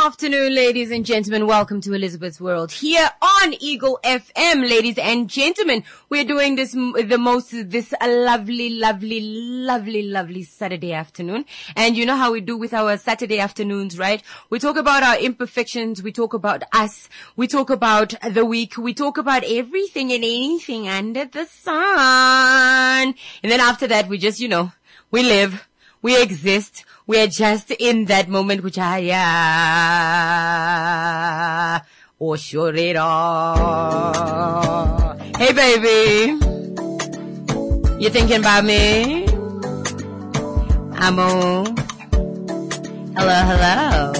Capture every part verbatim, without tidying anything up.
afternoon, ladies and gentlemen. Welcome to Elizabeth's World here on Eagle F M, ladies and gentlemen. We're doing this, the most, this a lovely, lovely, lovely, lovely Saturday afternoon. And you know how we do with our Saturday afternoons, right? We talk about our imperfections. We talk about us. We talk about the week. We talk about everything and anything under the sun. And then after that, we just, you know, we live, we exist. We're just in that moment which I am. Oh, sure it all. Hey, baby. You thinking about me? Amo. Hello, hello.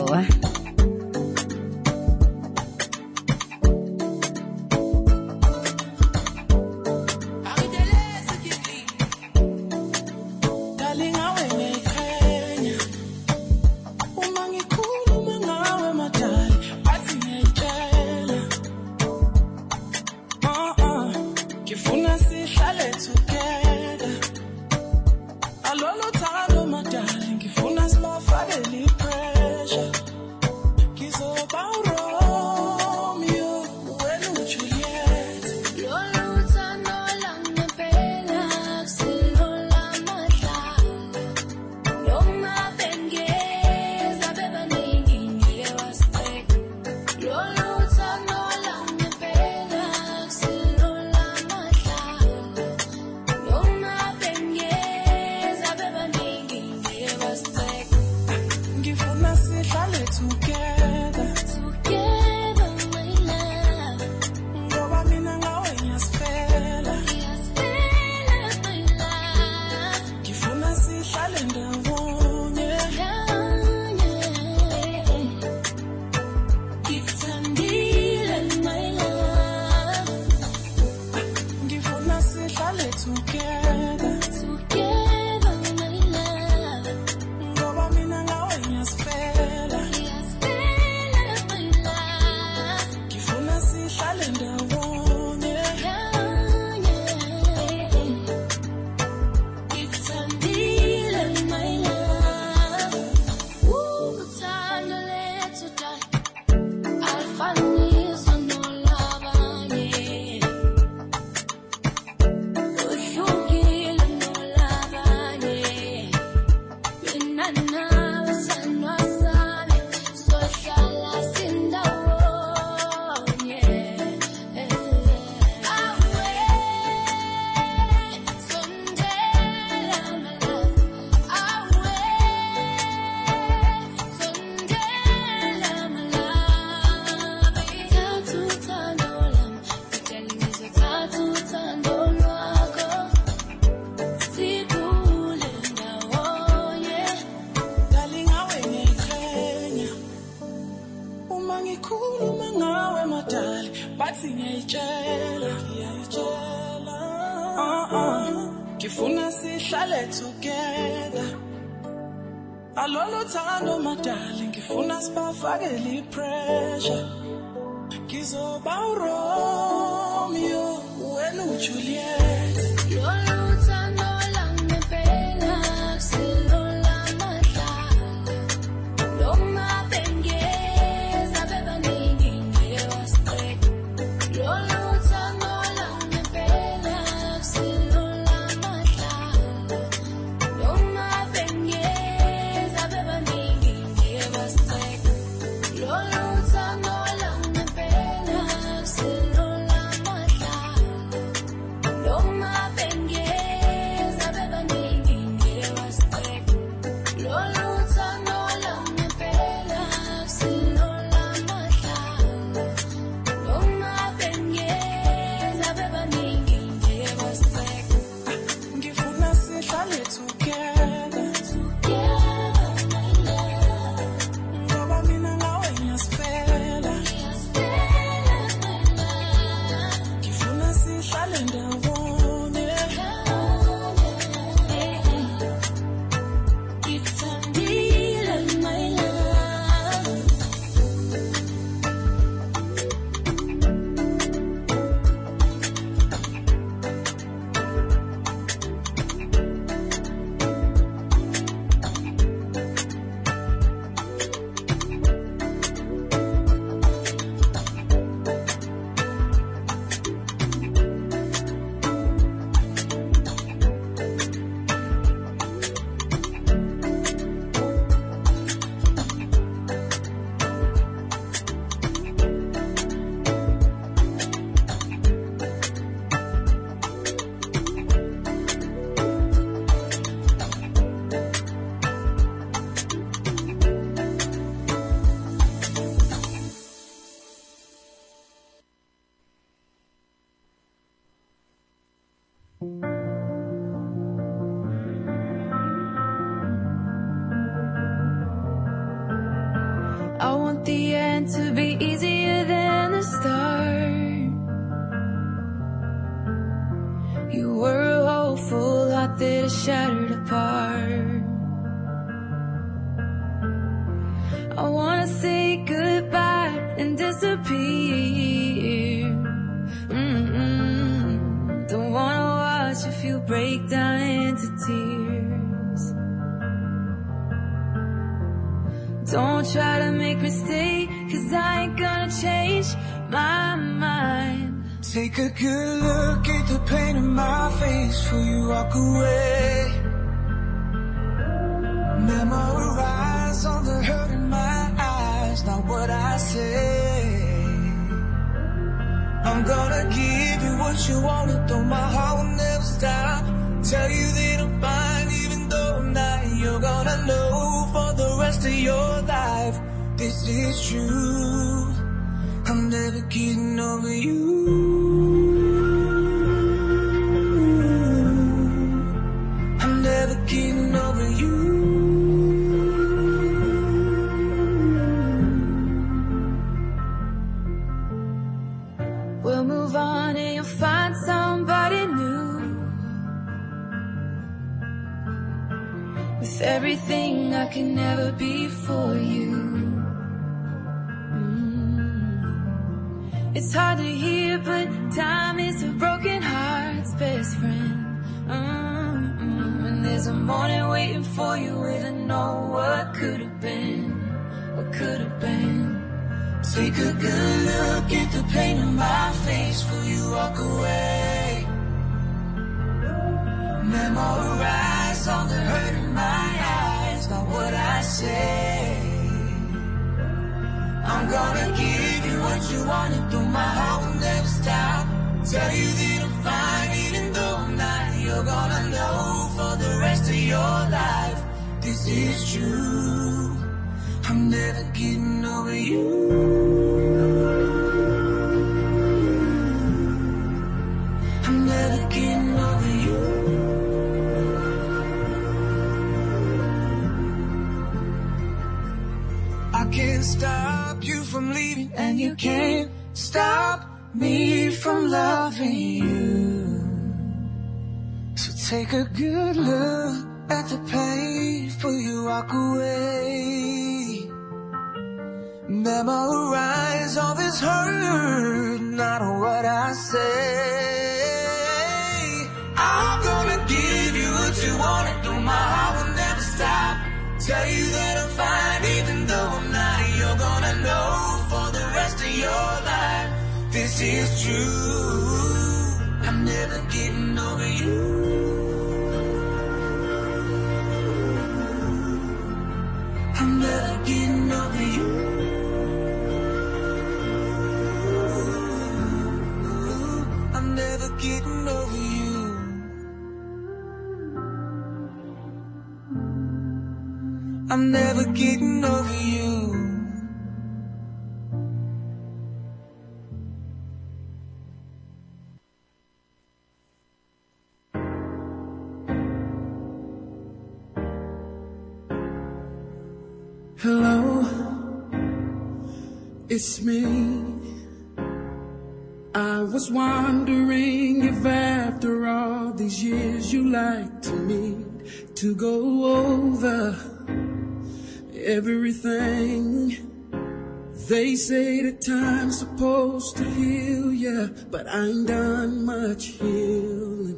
Don't I want the end to be easier than the start. You were a hopeful heart that is shattered apart. I wanna say goodbye and disappear. Mm-mm. Don't wanna watch you feel break down into tears. Don't try to make me stay, 'cause I ain't gonna change my mind. Take a good look at the pain in my face before you walk away. Memorize all the hurt in my eyes, not what I say. I'm gonna give you what you wanted, though my heart will never stop. Tell you that I'm fine even though I'm not. You're gonna know for the rest of your life, this is true. I'm never getting over you. I'm never getting over you. We'll move on and you'll find somebody new. With everything I can never be for you. Mm. It's hard to hear, but time is a broken heart's best friend. Mm-mm. And there's a morning waiting for you with a know what could have been, what could have been. Take a good look at the pain in my face before you walk away. Memorize all the hurt in my eyes, not what I say. I'm gonna give you what you wanted, though my heart will never stop. Tell you that I'm fine even though I'm not. You're gonna know for the rest of your life, this is true. I'm never getting over you. I'm never getting over you. I can't stop you from leaving, and you can't stop me from loving you. So take a good look at the pain before you walk away. Memorize all this hurt, not what I say. I'm gonna give you what you wanted, though my heart will never stop. Tell you that I'm fine even though I'm not. You're gonna know for the rest of your life, this is true. I'm never getting over you. I'm never getting over you. I'm never getting over you. I'm never getting over you. Hello, it's me. I was wondering if after all these years you like to meet to go over everything. They say that time's supposed to heal ya, but I ain't done much healing.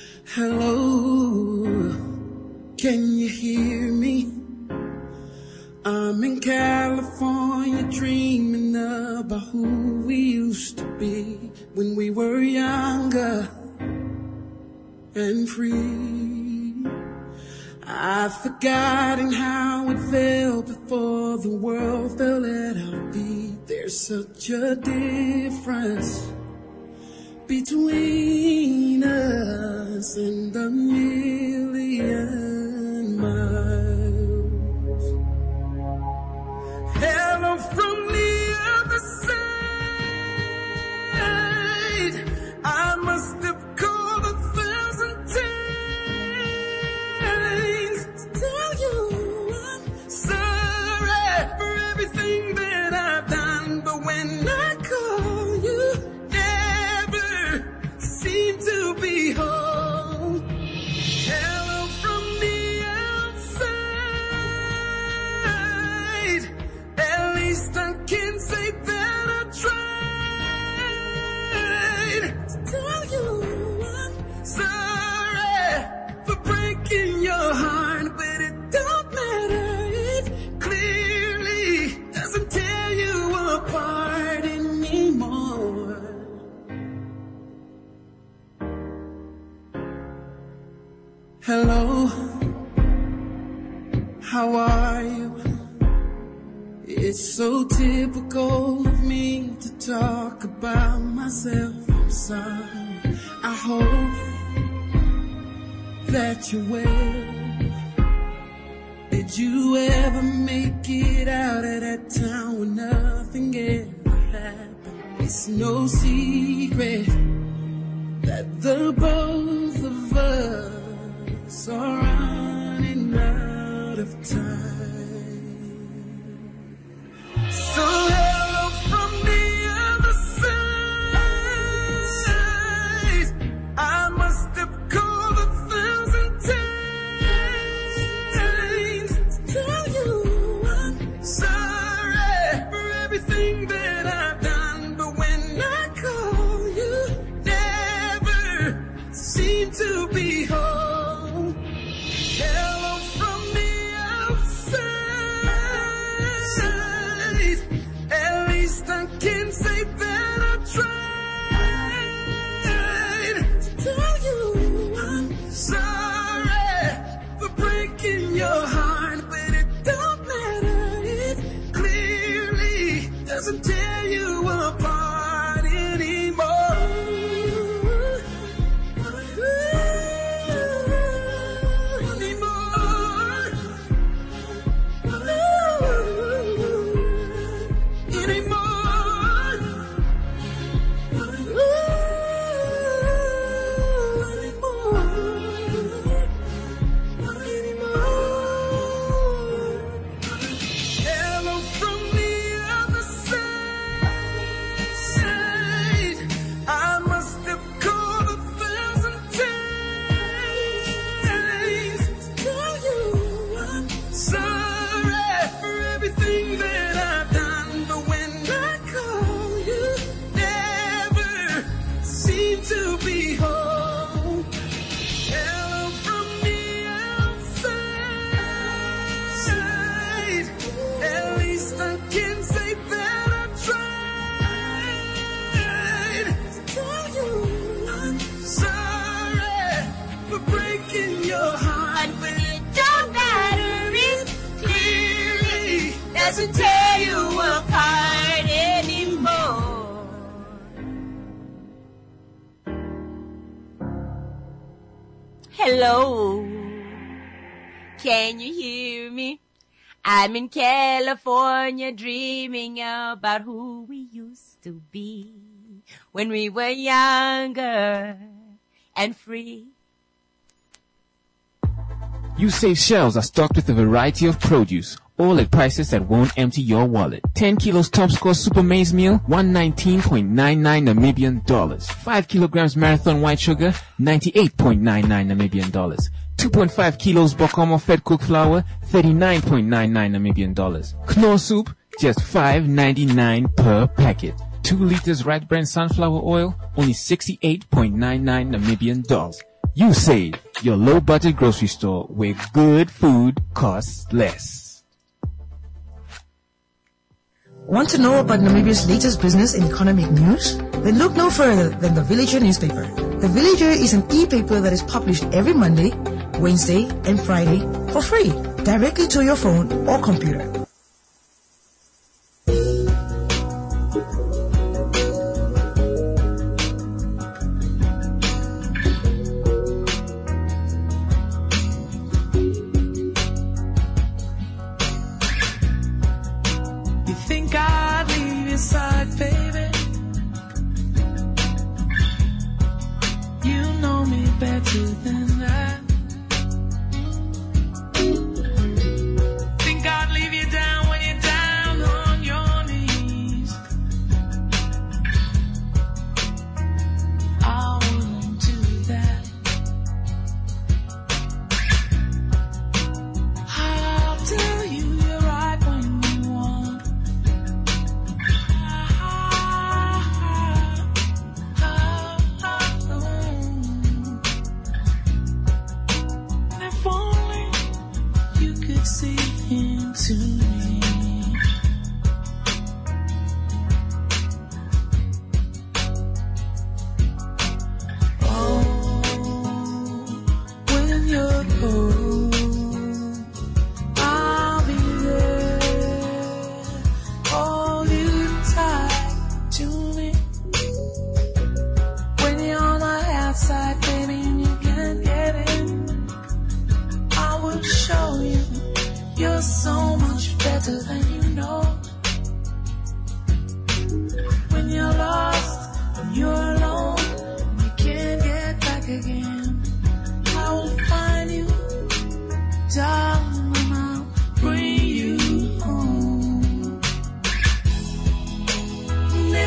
Hello, can you hear me? I'm in California dreaming about who we used to be when we were younger and free. I've forgotten how it felt before the world fell at our feet. There's such a difference between us and a million miles. Hello from the other side. I must have called a thousand times to tell you I'm sorry for everything that so typical of me to talk about myself. I'm sorry. I hope that you're well. Did you ever make it out of that town where nothing ever happened? It's no secret that the both of us are running out of time. So hello from the other side. I must have called a thousand times to tell you I'm sorry for everything that I've done. But when I call you, never seem to be home. Hello from the outside. At least I can say that I tried to tell you I'm sorry for breaking your heart, but it don't matter. It clearly doesn't tear you apart anymore. Hello from the other side. I must have called a thousand times to tell you I'm sorry for everything that I've done. But when I call you, never seem to be home. Hello from the outside. At least I can say that I tried to tell you I'm sorry for breaking your heart, but it don't matter. It clearly doesn't tear you apart anymore. Hello. Can you hear me? I'm in California dreaming about who we used to be when we were younger and free. You Save shelves are stocked with a variety of produce, all at prices that won't empty your wallet. ten kilos Top Score Super Maize Meal, one hundred nineteen point nine nine Namibian dollars. five kilograms Marathon White Sugar, ninety-eight point nine nine Namibian dollars. two point five kilos Bokomo Fed Cooked Flour, thirty-nine point nine nine Namibian dollars. Knorr Soup, just five ninety-nine per packet. two liters Right Brand Sunflower Oil, only sixty-eight point nine nine Namibian dollars. You Save, your low-budget grocery store where good food costs less. Want to know about Namibia's latest business and economic news? Then look no further than the Villager newspaper. The Villager is an e-paper that is published every Monday, Wednesday, and Friday for free, directly to your phone or computer. You think I'd leave your side, baby? You know me better than that. Think I'd leave you down when you're down on your knees.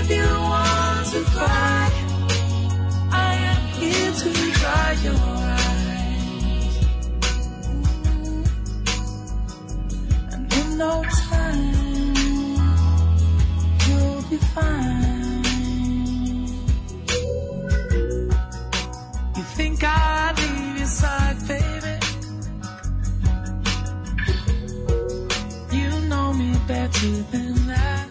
if you want to cry, I am here to dry your eyes. And in no time, you'll be fine. You think I'd leave your side, baby? You know me better than that.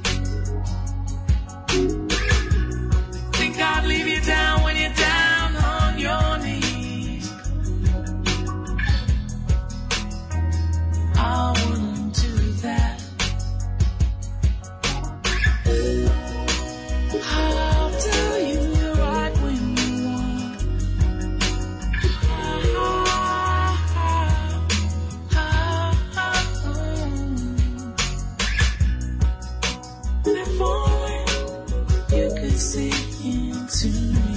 Think I'd leave you down when you're down on your knees? I wouldn't do that. I'll tell you you're right when you want. Ah, ah, ah, ah, ah. If only you could see into me.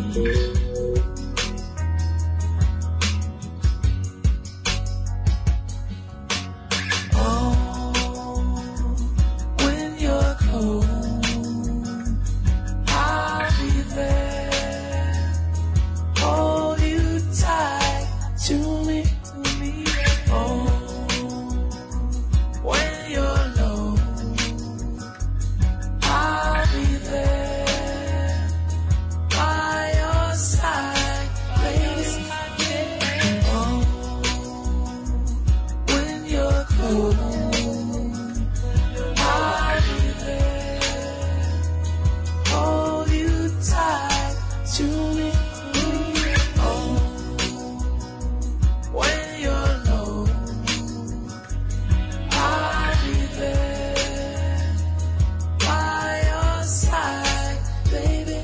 Oh, when you're cold, I'll be there. Hold you tight to me, to me. Oh, when you're low, I'll be there by your side, baby. Oh, when you're cold, I'll be there. Hold you tight to me. Oh, when you're low, I'll be there by your side, baby.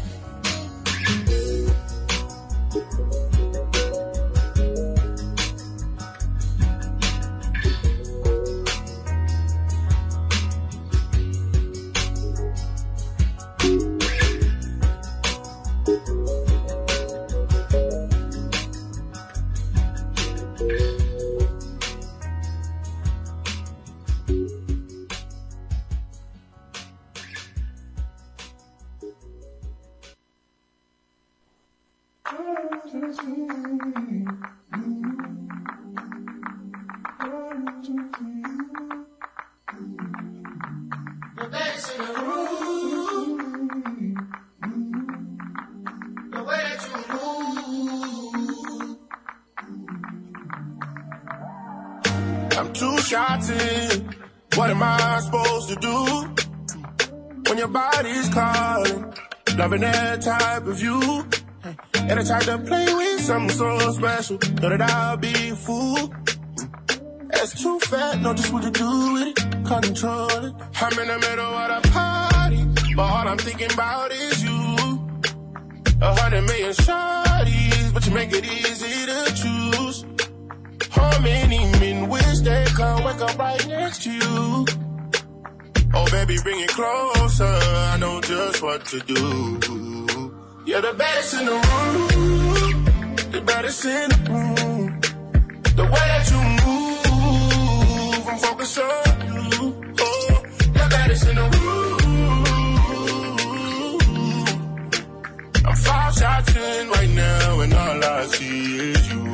The bass in the room, the way that you move. I'm too shot in. What am I supposed to do when your body's calling? Loving that type of you. And I tried to play with something so special. Know that I'll be a fool. It's too fat, know just what to do with it. Control it. I'm in the middle of the party, but all I'm thinking about is you. A hundred million shawties, but you make it easy to choose. How many men wish they could wake up right next to you? Oh baby, bring it closer, I know just what to do. You're the baddest in the room, the baddest in the room. The way that you move, I'm focused on you. Oh, the baddest in the room. I'm five shots in right now, and all I see is you.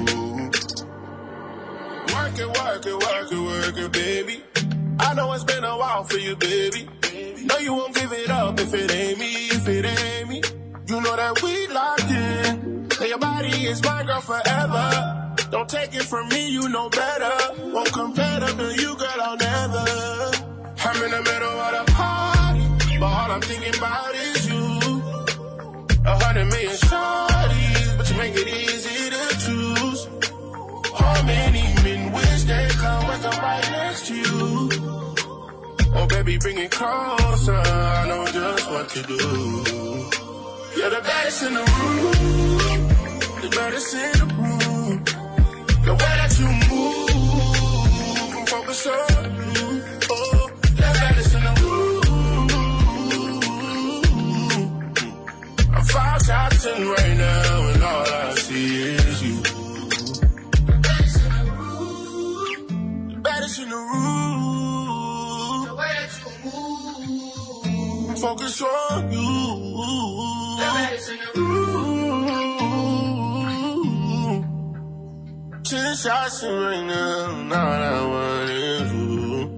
Work it, work it, work it, work it, baby. I know it's been a while for you, baby. No, you won't give it up if it ain't me, if it ain't me. You know that we locked in. Say your body is my girl forever. Don't take it from me, you know better. Won't compare them to you, girl, I'll never. I'm in the middle of the party, but all I'm thinking about is you. A hundred million shawties, but you make it easy to choose. How many men wish they could wake up right next to you? Oh, baby, bring it closer, I know just what to do. You're the baddest in the room, the baddest in the room. The way that you move, I'm focused on you. Oh, the baddest in the room. I'm five shots in right now, and all I see is you. The baddest in the room, the baddest in the room. The way that you move, I'm focus on you. Ooh, ten shots right now, now that one is you.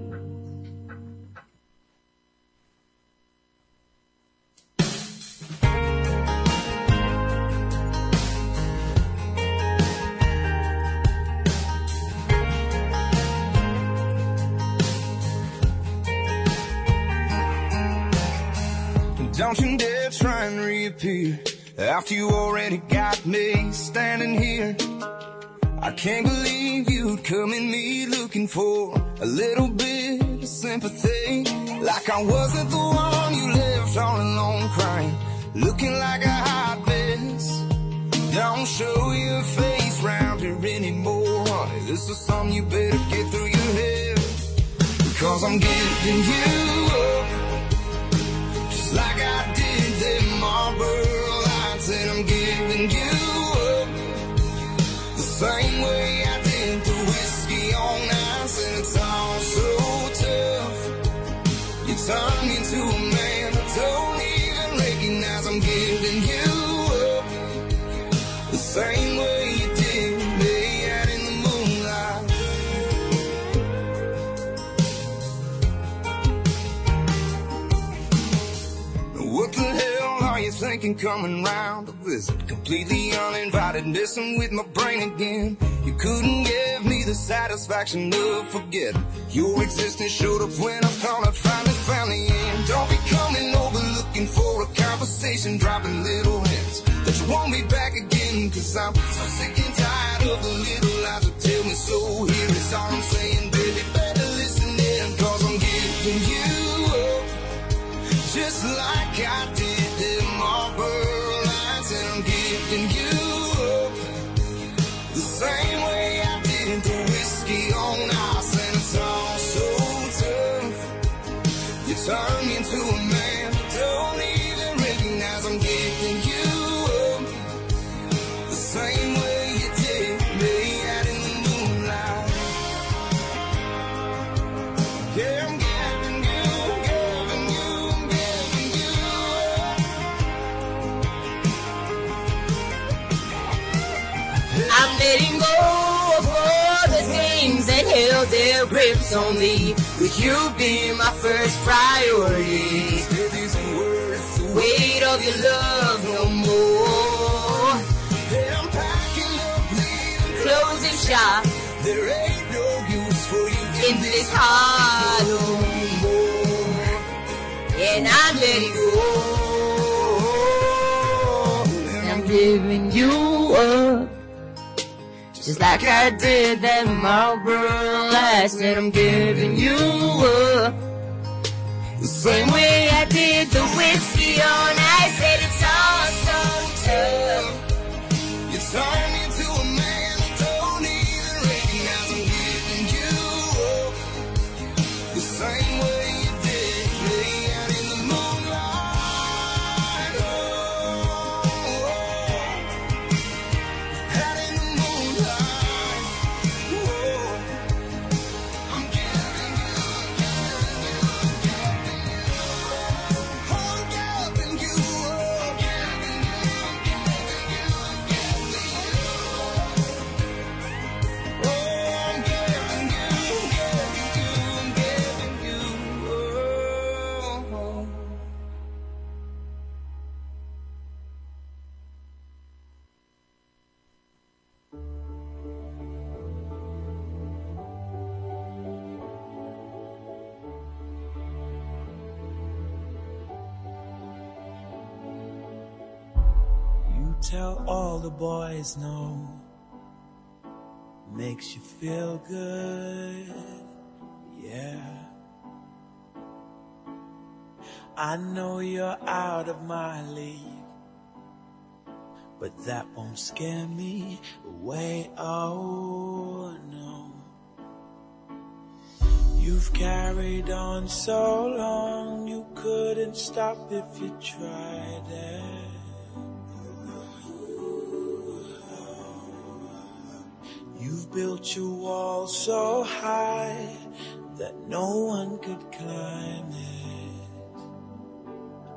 Don't you dare try and reappear after you already got me standing here. I can't believe you'd come in me looking for a little bit of sympathy, like I wasn't the one you left all alone crying, looking like a hot mess. Don't show your face round here anymore, honey. This is something you better get through your head, because I'm giving you up like I did that Marlboro Lights, and I'm giving you up the same way I did the whiskey on ice, and it's all so tough. You turn me into a man I don't even recognize. I'm giving you up the same way you did me out in the moonlight. What the hell are you thinking coming round to visit? Completely uninvited, messing with my brain again. You couldn't give me the satisfaction of forgetting your existence showed up when I've come and finally found the end. Don't be coming over looking for a conversation, dropping little hints that you want me back again, cause I'm so sick and tired of the little lies that tell me so. Here is all I'm saying, baby, better listen in, cause I'm giving you up just like I did the Marlboro Lights, and I'm giving you up the same way I did the whiskey on ice, and it's all so tough. You turn me into a man I don't even recognize. I'm giving you up the same way you did me out in the moonlight. Yeah, I'm giving you, giving you, I'm giving you up. I'm letting go of all the things that held their grips on me, with you being my first priority. Weight of your love no more. I'm packing up, leaving, Closing shop there ain't no use for you in this heart no more, and I'm letting go, and I'm giving you up just like I did that Marlboro Lights, and I'm giving you up the same way I did the whiskey on ice, and it's all so tough. You turn me into a man I don't even recognize. I'm giving you up the same way you did me out in the moonlight. Oh, out in the moonlight. Oh, I'm giving you, I'm giving you up. Oh, I'm giving you, giving you, giving you up. You tell all the boys no, makes you feel good, yeah. I know you're out of my league, but that won't scare me away, oh no. You've carried on so long, you couldn't stop if you tried it. You've built your wall so high that no one could climb it.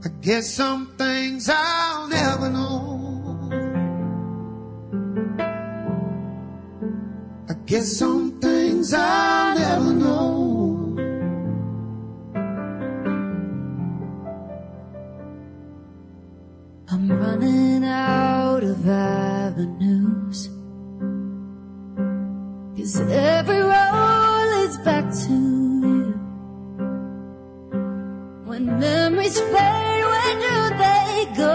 I guess some things I'll never know. I guess some things I'll never know. I'm running out of avenues, 'cause every road leads back to you. When memories fade, where do they go?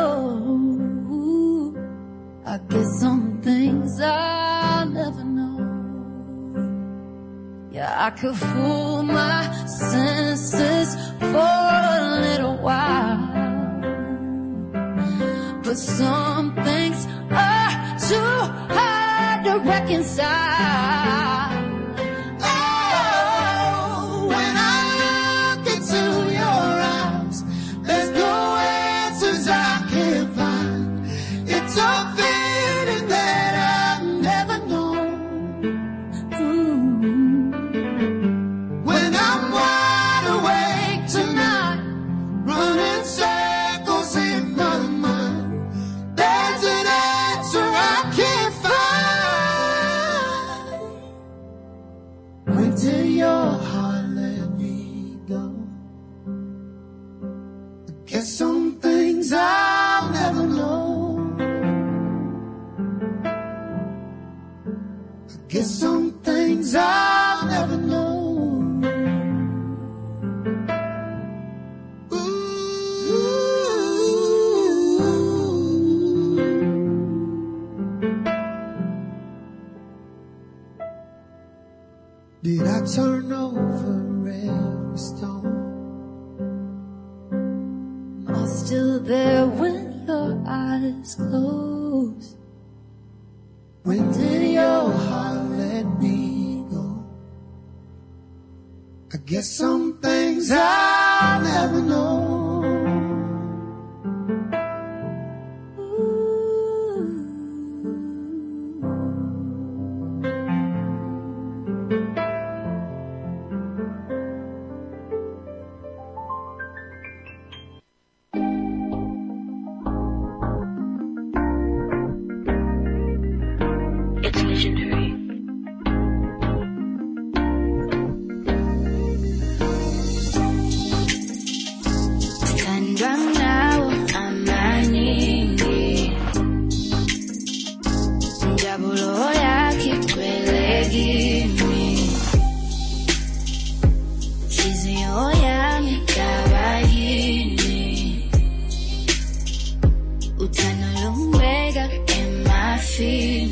I guess some things I'll never know. Yeah, I could fool my senses for a little while, but some things are too hard to reconcile. Oh, when I look into your eyes, there's no answers I can find. It's a feeling that I've never known. Mm. When I'm wide awake tonight, running circles in my mind, there's an answer I can't find. When did your heart let me go? I guess some things I'll never know. I guess some things I'll never know. Did I turn over every stone? Am I still there when your eyes close? When did your heart let me go? I guess some things I'll never know. It's legendary. Stand now, amaningi. Njabulo yake kwelekimi. Chizio yami kawaini. Utano lumbega emafini.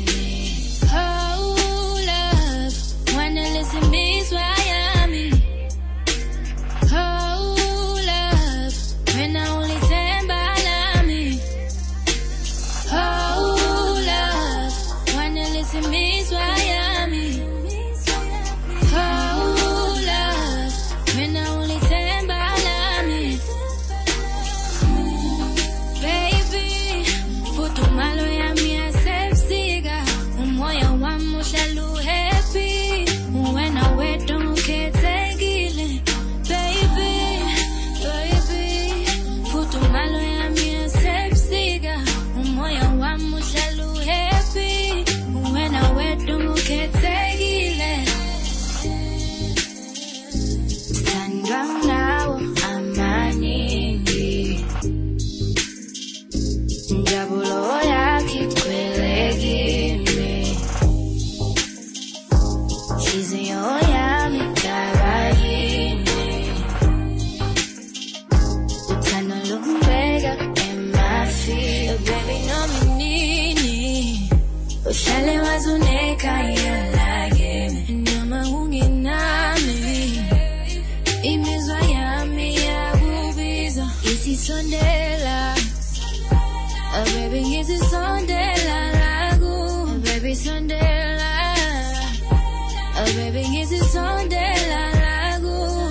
Ushale wazuneka yalage Nama hungi nami Imizwa yami ya bubiza Isi sondela Oh baby isi sondela lagu Oh baby sondela Oh baby isi sondela lagu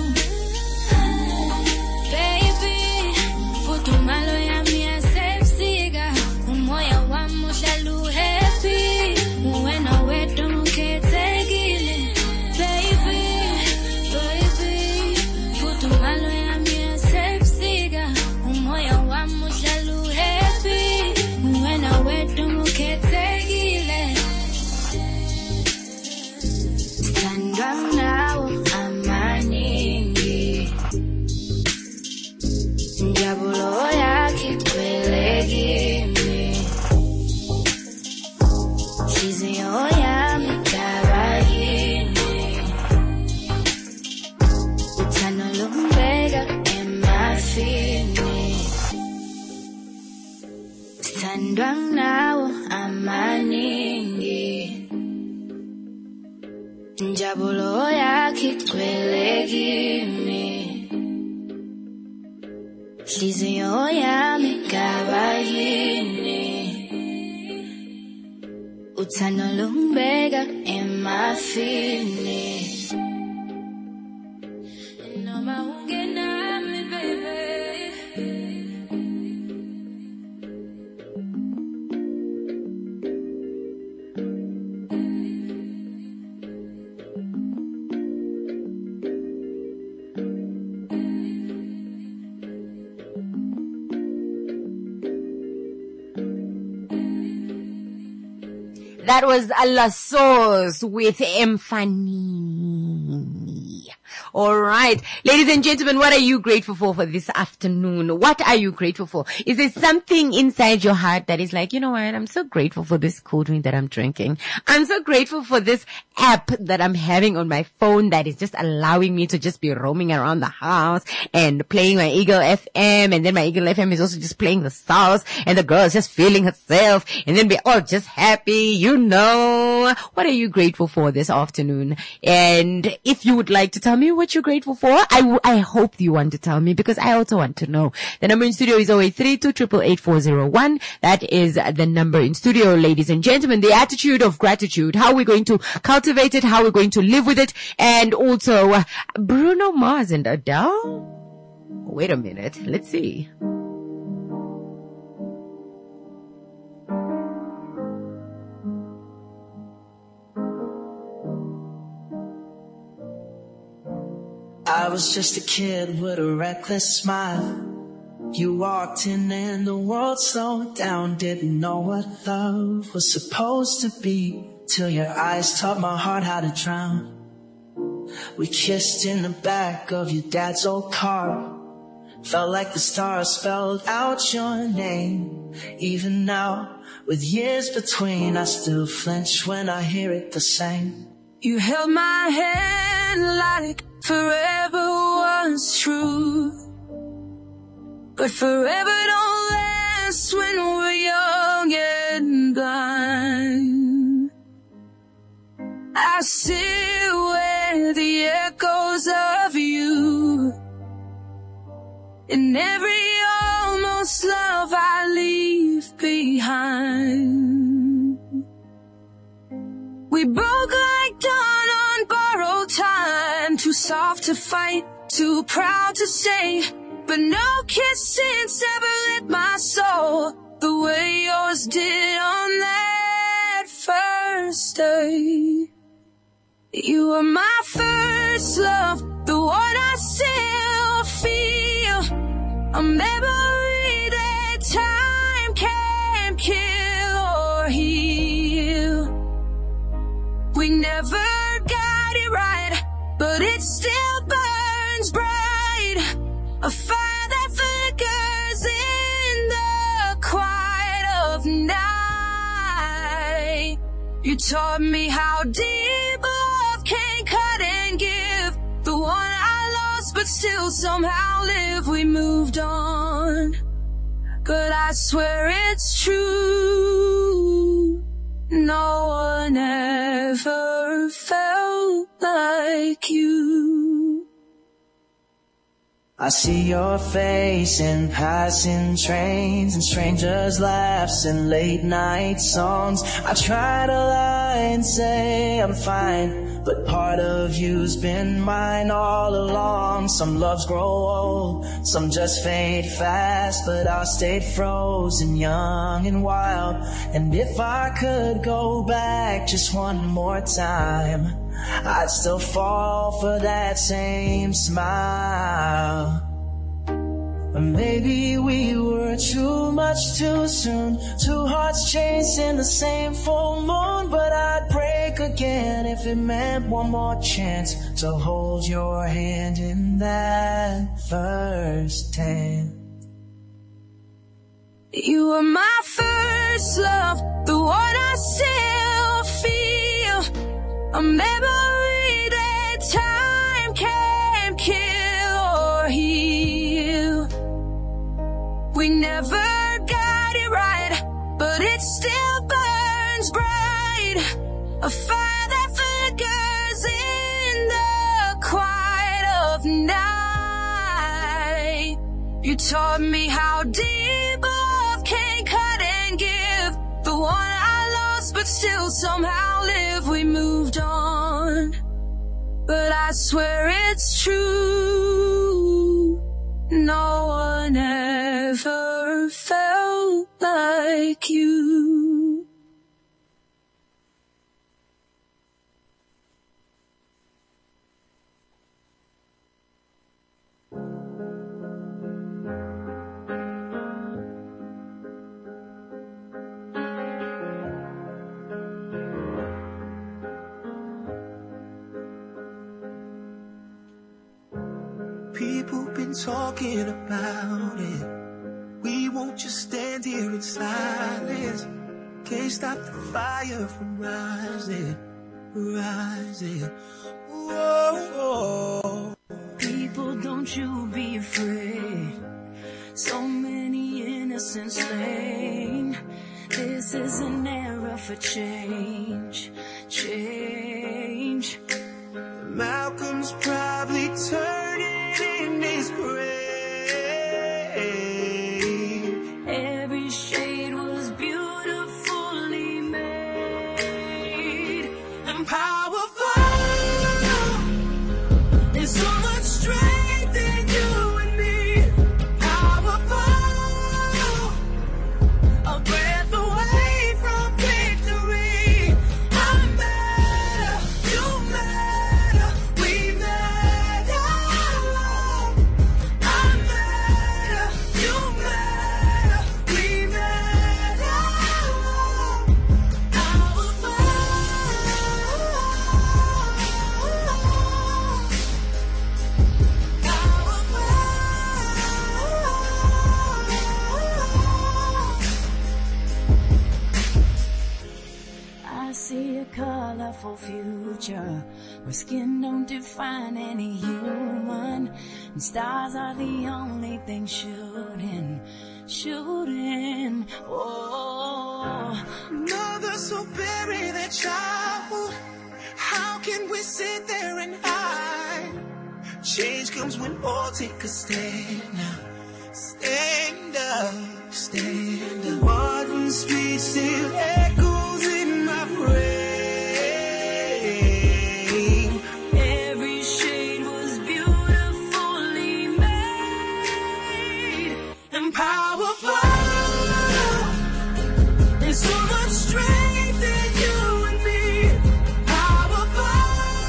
Baby Futu malo yami ya sepsiga Umoya wa mushalu happy when I wait don't get take it baby baby futu malo ya mi sepsiga umoya Injabulo yakhe igcwele kimi. Inhliziyo yami idaba yini. Uthando lungibeka emafini. Sithandwa nawo amaningi. Injabulo yakhe igcwele kimi. Inhliziyo yami idaba yini. Uthando lungibeka emafini. Noma ungenami baby. That was La Sauce with Emfani. All right. Ladies and gentlemen, what are you grateful for for this afternoon? What are you grateful for? Is there something inside your heart that is like, you know what? I'm so grateful for this cold drink that I'm drinking. I'm so grateful for this app that I'm having on my phone that is just allowing me to just be roaming around the house and playing my Eagle F M. And then my Eagle F M is also just playing the sauce and the girl is just feeling herself and then we're all just happy, you know. What are you grateful for this afternoon? And if you would like to tell me what you're grateful for, I, w- I hope you want to tell me because I also want to know. The number in studio is zero eight three two eight eight eight four zero one. That is the number in studio, ladies and gentlemen. The attitude of gratitude, how we're going to cultivate it, how we're going to live with it, and also uh, Bruno Mars and Adele. Wait a minute, let's see. I was just a kid with a reckless smile. You walked in and the world slowed down. Didn't know what love was supposed to be till your eyes taught my heart how to drown. We kissed in the back of your dad's old car. Felt like the stars spelled out your name. Even now, with years between, I still flinch when I hear it the same. You held my hand like forever was true, but forever don't last when we're young and blind. I sit where the echoes of you, and every almost love I leave behind. We broke like dawn on borrowed time, too soft to fight, too proud to say, but no kiss since ever lit my soul the way yours did on that first day. You were my first love, the one I still feel, a memory that time can't kill or heal. We never got it right, but it still burns bright, a fire that flickers in the quiet of night. You taught me how deep love can cut and give, the one I lost but still somehow live. We moved on, but I swear it's true, no one ever felt like you. I see your face in passing trains and strangers' laughs and late night songs. I try to lie and say I'm fine, but part of you's been mine all along. Some loves grow old, some just fade fast, but I stayed frozen young and wild. And if I could go back just one more time, I'd still fall for that same smile. But maybe we were too much too soon, two hearts chasing the same full moon. But I'd break again if it meant one more chance to hold your hand in that first hand. You were my first love, the one I still feel. A memory that time can't kill or heal. We never got it right, but it still burns bright. A fire that flickers in the quiet of night. You taught me how deep love can cut and give. The one I lost but still somehow live. We moved on, but I swear it's true. No one ever felt like you. People been talking about it. We won't just stand here in silence. Can't stop the fire from rising, rising. Whoa. People, don't you be afraid. So many innocents slain. This is an era for change, change. Malcolm's probably turning in his grave. Every shade was beautifully made and powerful. There's so much strength in you and me. Powerful, a breath away from victory. I'm better, you matter, we matter. I'm better, you matter, we matter. Powerful, I see a colorful future where skin don't define any human, and stars are the only thing shooting, shooting. Oh, Mothers who bury their child. How can we sit there and hide? Change comes when all take a stand now. Stand up, stand up. One speech still echoes in my brain. every shade was beautifully made and powerful. There's so much strength in you and me. Powerful,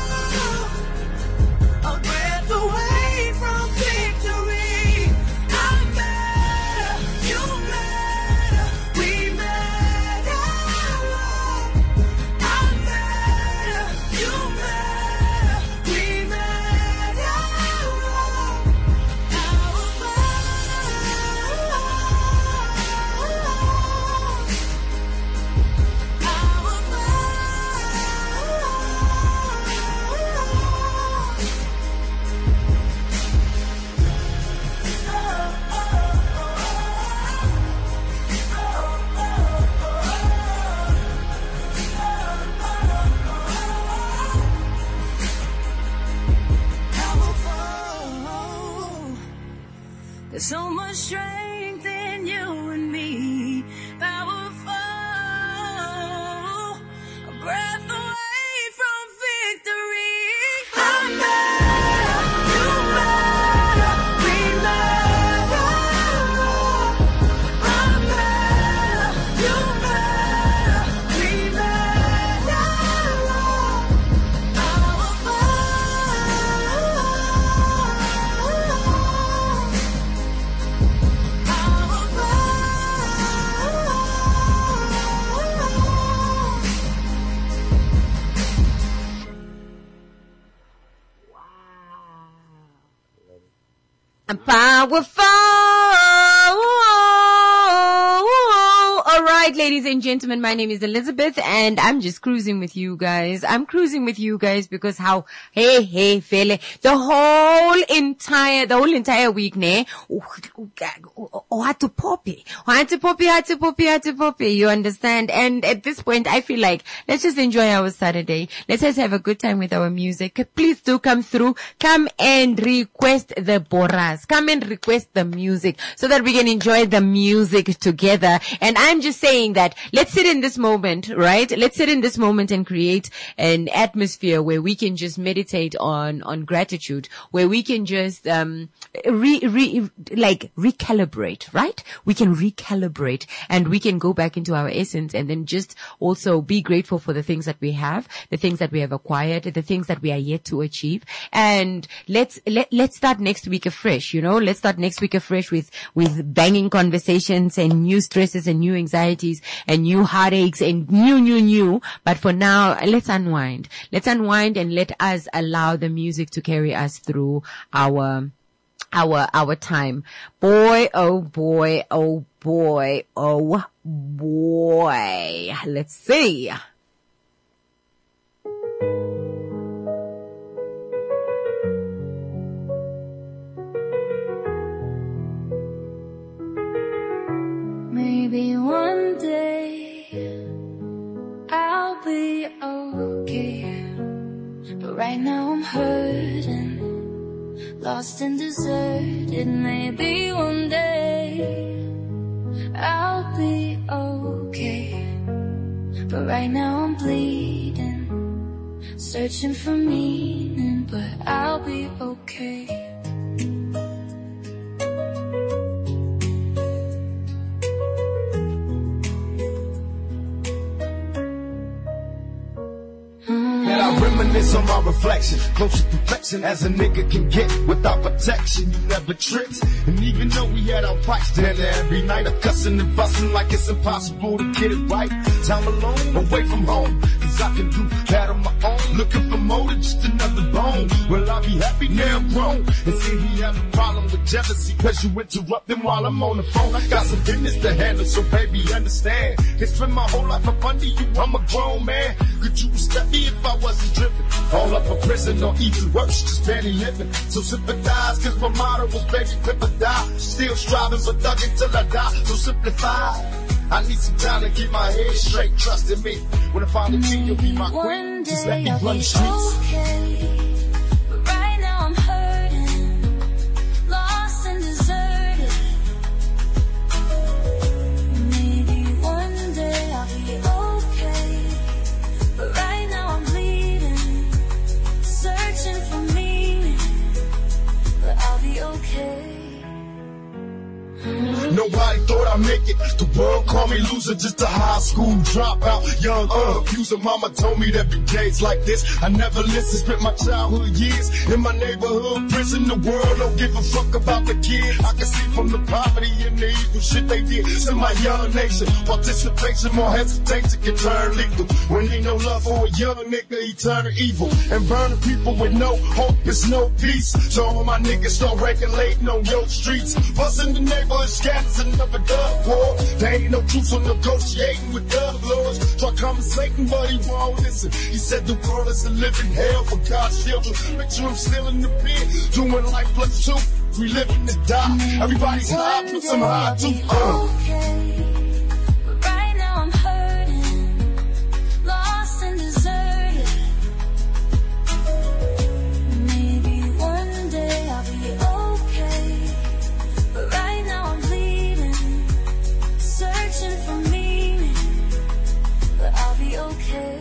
a breath away from victory. I'm better, you matter, we matter. I'm better, you matter, we matter. There's so much strength in you and me. Powerful, a breath away from victory. I'm better, you matter, we matter. I'm better, you matter, we matter. Powerful. I'm powerful. right, ladies and gentlemen, my name is Elizabeth and I'm just cruising with you guys. I'm cruising with you guys because how, hey, hey, fele, the whole entire, the whole entire week, ne, oh, had to poppy, had to poppy, had to poppy, had to poppy, you understand? And at this point, I feel like, let's just enjoy our Saturday. Let's just have a good time with our music. Please do come through. Come and request the boras. Come and request the music so that we can enjoy the music together. And I'm just saying that let's sit in this moment, right? Let's sit in this moment and create an atmosphere where we can just meditate on, on gratitude, where we can just, um, re, re, like recalibrate, right? We can recalibrate and we can go back into our essence and then just also be grateful for the things that we have, the things that we have acquired, the things that we are yet to achieve. And let's, let, let's start next week afresh, you know, let's start next week afresh with, with banging conversations and new stresses and new anxieties and new heartaches and new, new, new. But for now, let's unwind. Let's unwind and let us allow the music to carry us through our, our, our time. Boy, oh boy, oh boy, oh boy. Let's see. Maybe one day I'll be okay, but right now I'm hurting, lost and deserted. Maybe one day I'll be okay, but right now I'm bleeding, searching for meaning, but I'll be okay. Reminisce on my reflection, close to perfection as a nigga can get without protection. You never tripped, and even though we had our fights together every night, I'm cussing and fussing like it's impossible to get it right. Time alone, away from home, cause I can do that on my own. Looking for more than just another bone. Well, I'll be happy now I'm grown. And see, we have a problem with jealousy, cause you interrupting while I'm on the phone. I got some business to handle, so baby, understand. Can't spend my whole life up under you, I'm a grown man. Could you respect me if I wasn't driven? All up for prison or even worse, just barely living. So sympathize, cause my motto was baby, clip or die. Still striving, but thugging till I die. So simplify. I need some time to get my head straight, trust in me. When I find a king, you'll be my queen. Just let me run the streets. Okay, but right now I'm hurting, lost and deserted. Maybe one day I'll be okay, but right now I'm bleeding, searching for meaning, but I'll be okay. Nobody thought I'd make it. The world called me loser, just a high school dropout. Young uh, abuser, mama told me that be days like this. I never listened, spent my childhood years in my neighborhood prison. The world don't give a fuck about the kid. I can see from the poverty and the evil shit they did to my young nation. Participation, more hesitation can turn lethal. When ain't no love for a young nigga, he turn evil. And burning people with no hope, it's no peace. So all my niggas start regulating on your streets. Busting the neighborhood scats and never dug war. There ain't no truth on negotiating with thug lords. Try conversating, but he won't listen. He said the world is a living hell for God's children. Picture him still in the pit, doing life plus two. We living to die. Everybody's high, put some high too. Uh. Okay, but right now I'm hurting, lost and deserted. Maybe one day I'll be okay, but right now I'm bleeding, searching for meaning, but I'll be okay.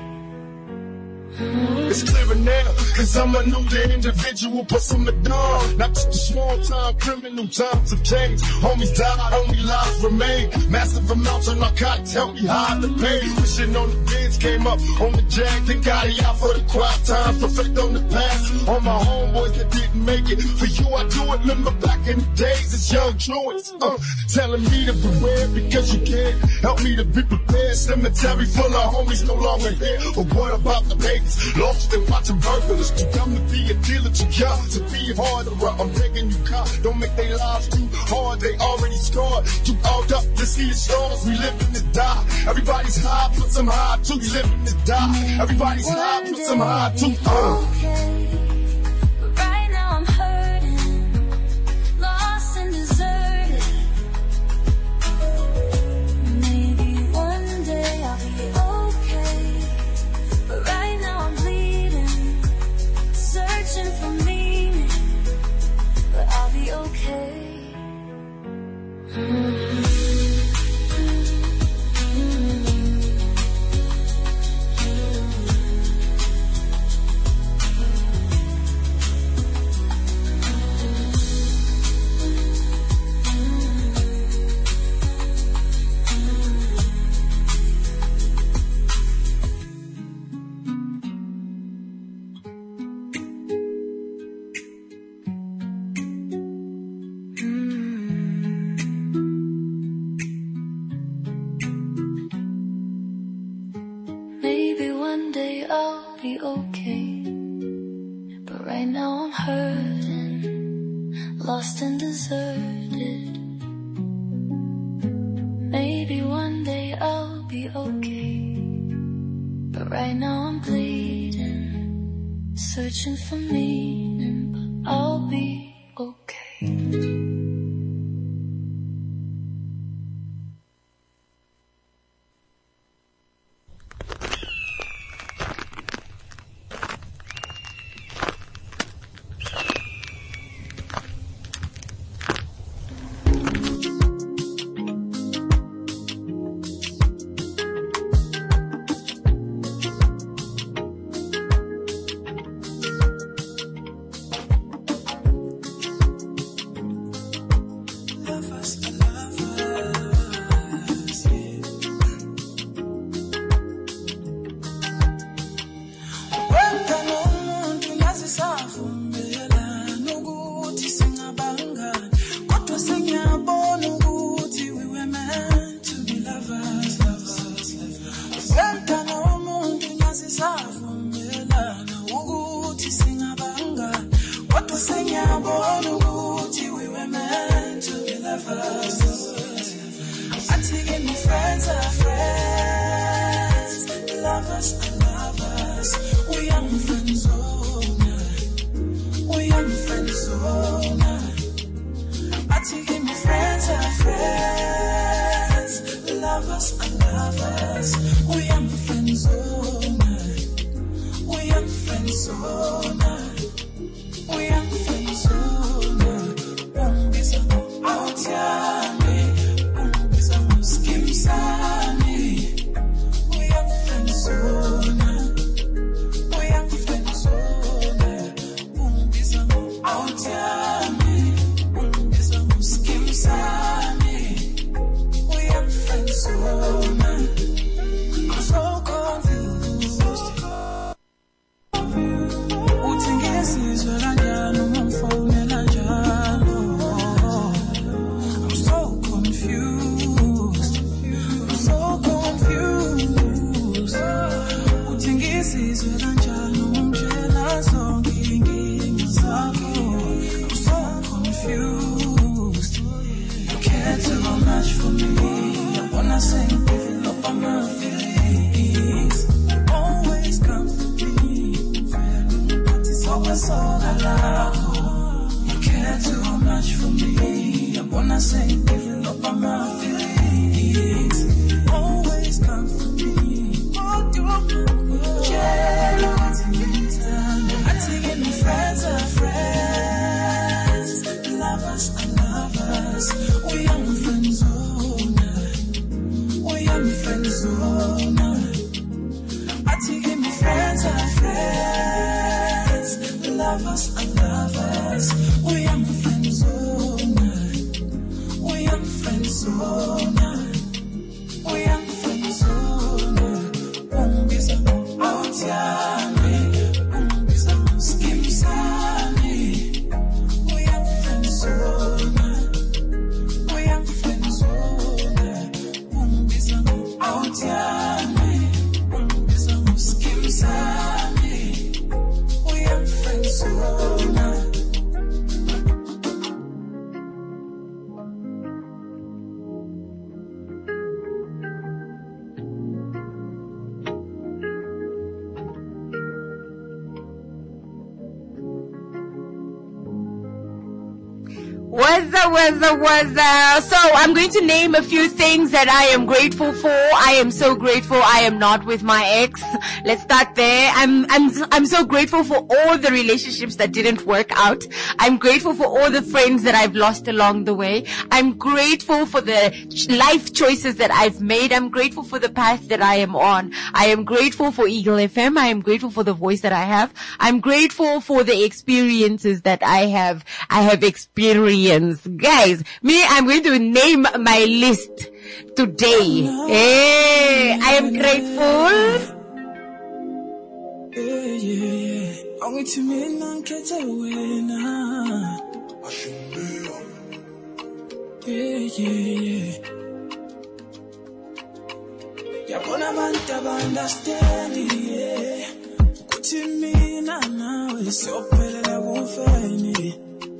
It's clearer now, cause I'm a new individual, plus I'm a dawn. Not just a small time criminal, times have changed. Homies died, only lives remain. Massive amounts of narcotics help me hide the pain. Wishing on the bins came up on the jag, then got it out for the quiet times. Perfect on the past, on my homeboys that didn't make it. For you I do it, remember back in the days, it's young truants. Uh, telling me to beware because you can't help me to be prepared. Cemetery full of homies no longer here. But what about the babies? Lost and watching burglars. dealers too dumb to be a dealer too young to be hard to run. I'm begging you, come, don't make their lives too hard. They already scarred. Too old up to see the stars. We living to die. Everybody's high, put some high too. You living to die. Everybody's high, put some high too. Uh. Okay, but right now I'm hurting, lost and deserted. Maybe one day I'll be okay, but right now I'm bleeding, searching for meaning, but I'll be okay. Mm-hmm. Lost and deserted. Maybe one day I'll be okay, but right now I'm bleeding, searching for meaning, but I'll be okay. We are What's up, what's up, what's up? So I'm going to name a few things that I am grateful for. I am so grateful I am not with my ex. Let's start there. I'm, I'm, I'm so grateful for all the relationships that didn't work out. I'm grateful for all the friends that I've lost along the way. I'm grateful for the life choices that I've made. I'm grateful for the path that I am on. I am grateful for Eagle F M. I am grateful for the voice that I have. I'm grateful for the experiences that I have, I have experienced. Guys, me, I'm going to name my list today. Hey, I am grateful. Yeah, yeah, yeah. I want to mean and catch a winner. Yeah, yeah, yeah. Ya bona banta understand, yeah. Ukuthi mina nawe siyophelela kufeni.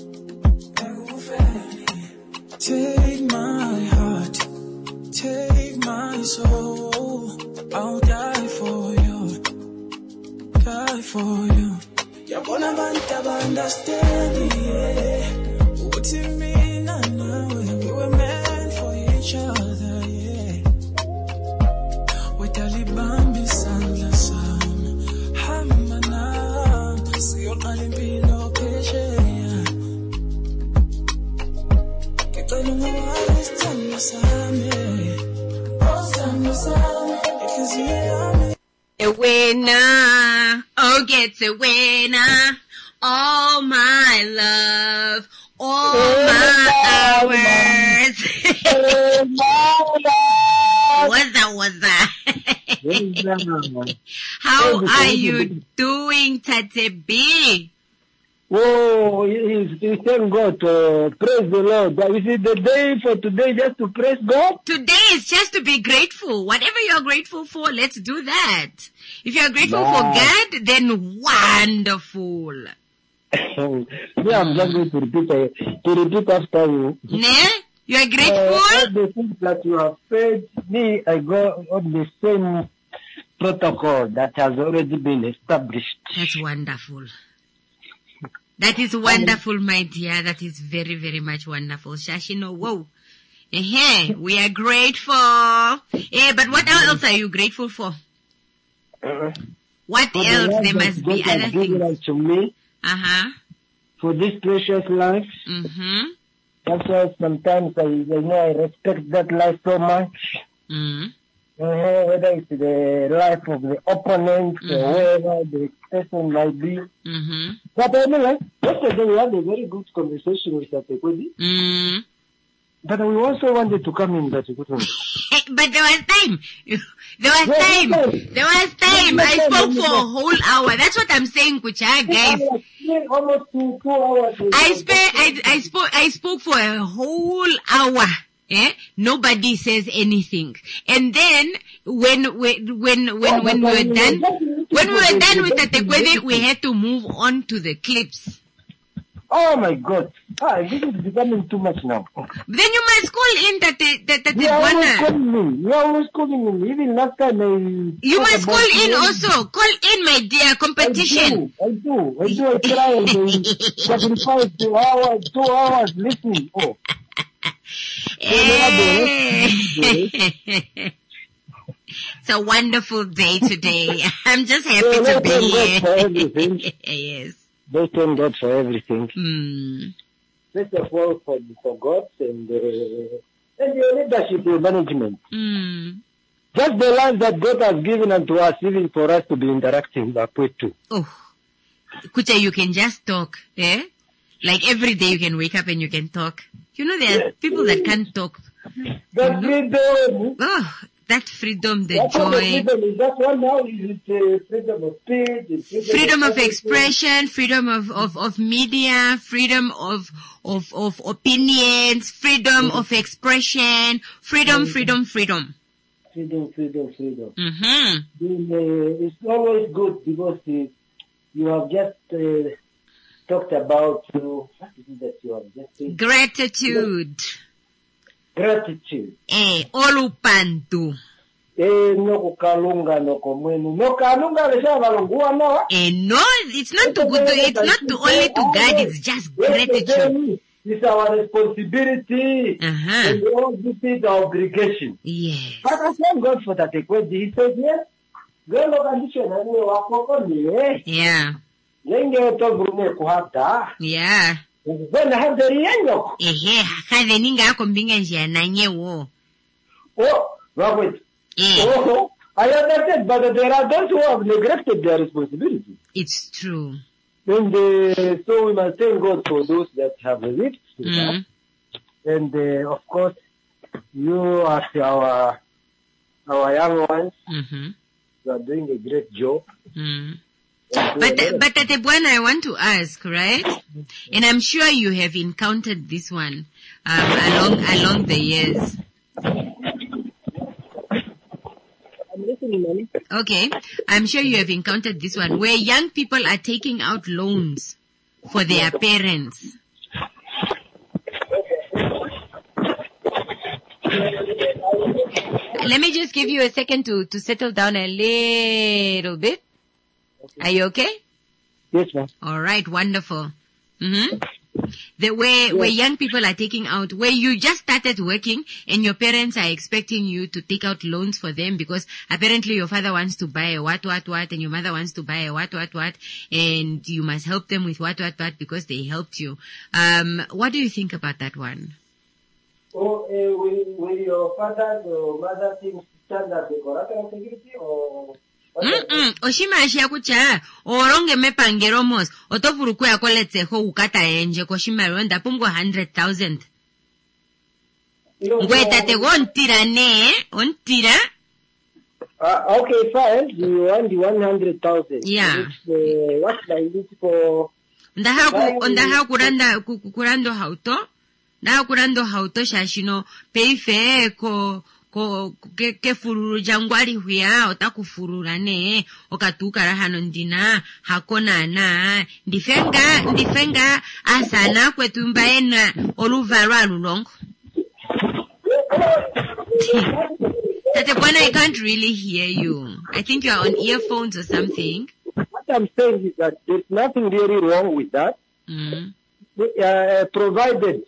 Take my heart, take my soul. I'll die for you, die for you. Ya bona banta understand, yeah. What you mean, I know we were meant for each other, yeah. With Alibambi Sanderson, Hamana, see your Alimbino Keshe. A winner, oh get a winner, all my love, all my hours. What's that, what's that? How are you doing, Tate B? Oh, it's, it's thank God. Uh, praise the Lord. Is it the day for today just to praise God? Today is just to be grateful. Whatever you're grateful for, let's do that. If you're grateful wow. for God, then wonderful. Yeah, I'm just going to repeat, uh, to repeat after you. Ne? You are grateful? Uh, all the things that you have said, me, I go on the same protocol that has already been established. That's wonderful. That is wonderful, my dear. That is very, very much wonderful. Shashino, whoa. Uh-huh. We are grateful. Eh, but what else are you grateful for? Uh, what for else? There must be other things. To me, uh-huh. For this precious life. Mm-hmm. That's why sometimes I, I know I respect that life so much. Mm-hmm. Uh, whether it's the life of the opponent mm-hmm. or wherever the person might be. Mm-hmm. But anyway, yesterday we had a very good conversation with Tatekwedi. Mm-hmm. But we also wanted to come in that good one. But there was time. There was yes, time. Yes, there was time. Yes, I spoke yes, for a whole hour. That's what I'm saying, Kucha, guys. Almost two, two hours. I, spe- I, I spoke, I spoke for a whole hour. Eh? Nobody says anything. And then, when, when, when, when, when we were done, when we were done with the Tatekwedi, we had to move on to the clips. Oh my God. Ah, this is becoming too much now. Then you must call in that, that, that, you are always calling me. You are always calling me. Even last time I... You must call in me. Also. Call in, my dear. Competition. I do. I do. I do. I try. I sacrifice two hours, two hours listening. Oh. It's a wonderful day today. I'm just happy to be here. Yes. They thank God for everything. Mm. First of all, for, for God and, uh, and your leadership, your management. Mm. Just the life that God has given unto us, even for us to be interacting back with too. Oh, Kucha, you can just talk, eh? Like every day you can wake up and you can talk. You know, there are people that can't talk. The freedom. Oh, that freedom, the That's joy. The freedom is that one now is it, uh, freedom of speech, freedom, freedom of, of expression, freedom of, of, of media, freedom of, of, of opinions, freedom mm-hmm. of expression, freedom, mm-hmm. freedom, freedom. Freedom, freedom, freedom. Mm-hmm. Then, uh, it's always good because uh, you have just uh, talked about uh, what is it that you have just said? Gratitude. Gratitude. Eh, olupantu. Eh, no kalunga no komwenu. No kalunga lesha balongua no. Eh, no, it's not to good. It's not to only to God. It's just gratitude. It's our responsibility. Uh-huh. And all this is our obligation. Yes. But I thank God for that. He said, yes, go look at this one. Yeah. Yeah. When I have the real. Ehe, hakade ninga ako mbinga njia na nyewo. Oh, Robert. Eh. Oh, I understand, but there are those who have neglected their responsibility. It's true. And uh, so we must thank God for those that have lived. Mm-hmm. And uh, of course, you as our our young ones, mm-hmm. you are doing a great job. Mm. But but Tate Bwana, I want to ask, right? And I'm sure you have encountered this one um, along along the years. I'm listening, Mommy. Okay, I'm sure you have encountered this one where young people are taking out loans for their parents. Let me just give you a second to, to settle down a little bit. Are you okay? Yes, ma'am. All right, wonderful. Mm-hmm. The way, where young people are taking out, where you just started working and your parents are expecting you to take out loans for them because apparently your father wants to buy a what, what, what, and your mother wants to buy a what, what, what, and you must help them with what, what, what because they helped you. Um, what do you think about that one? Oh, uh, will, will your father or mother think stand as a collateral security or? Mm-mm. Oshima ashia kucha. Oronge mepangero mos. Otofuruku ya koletse ho ukata enje. Koshima ronda pungo hundred thousand. Ngwe tate ontira ne. Ontira. Uh, okay, fine. You want the one hundred thousand. Yeah. Uh, what's like this for? Ndaha ku, ndaha kuranda, kurando hauto. Ndaha kurando hauto shashino. Peife ko, ko ke ke fururu jangwali huya otakufurura ne okatukara hano ndina hakona na ndifenga ndifenga asana kwetu mbaena oluvarwa lulongo. Tate Bwana, I can't really hear you. I think you are on earphones or something. What I'm saying is that there's nothing really wrong with that. Mm-hmm. Uh, provided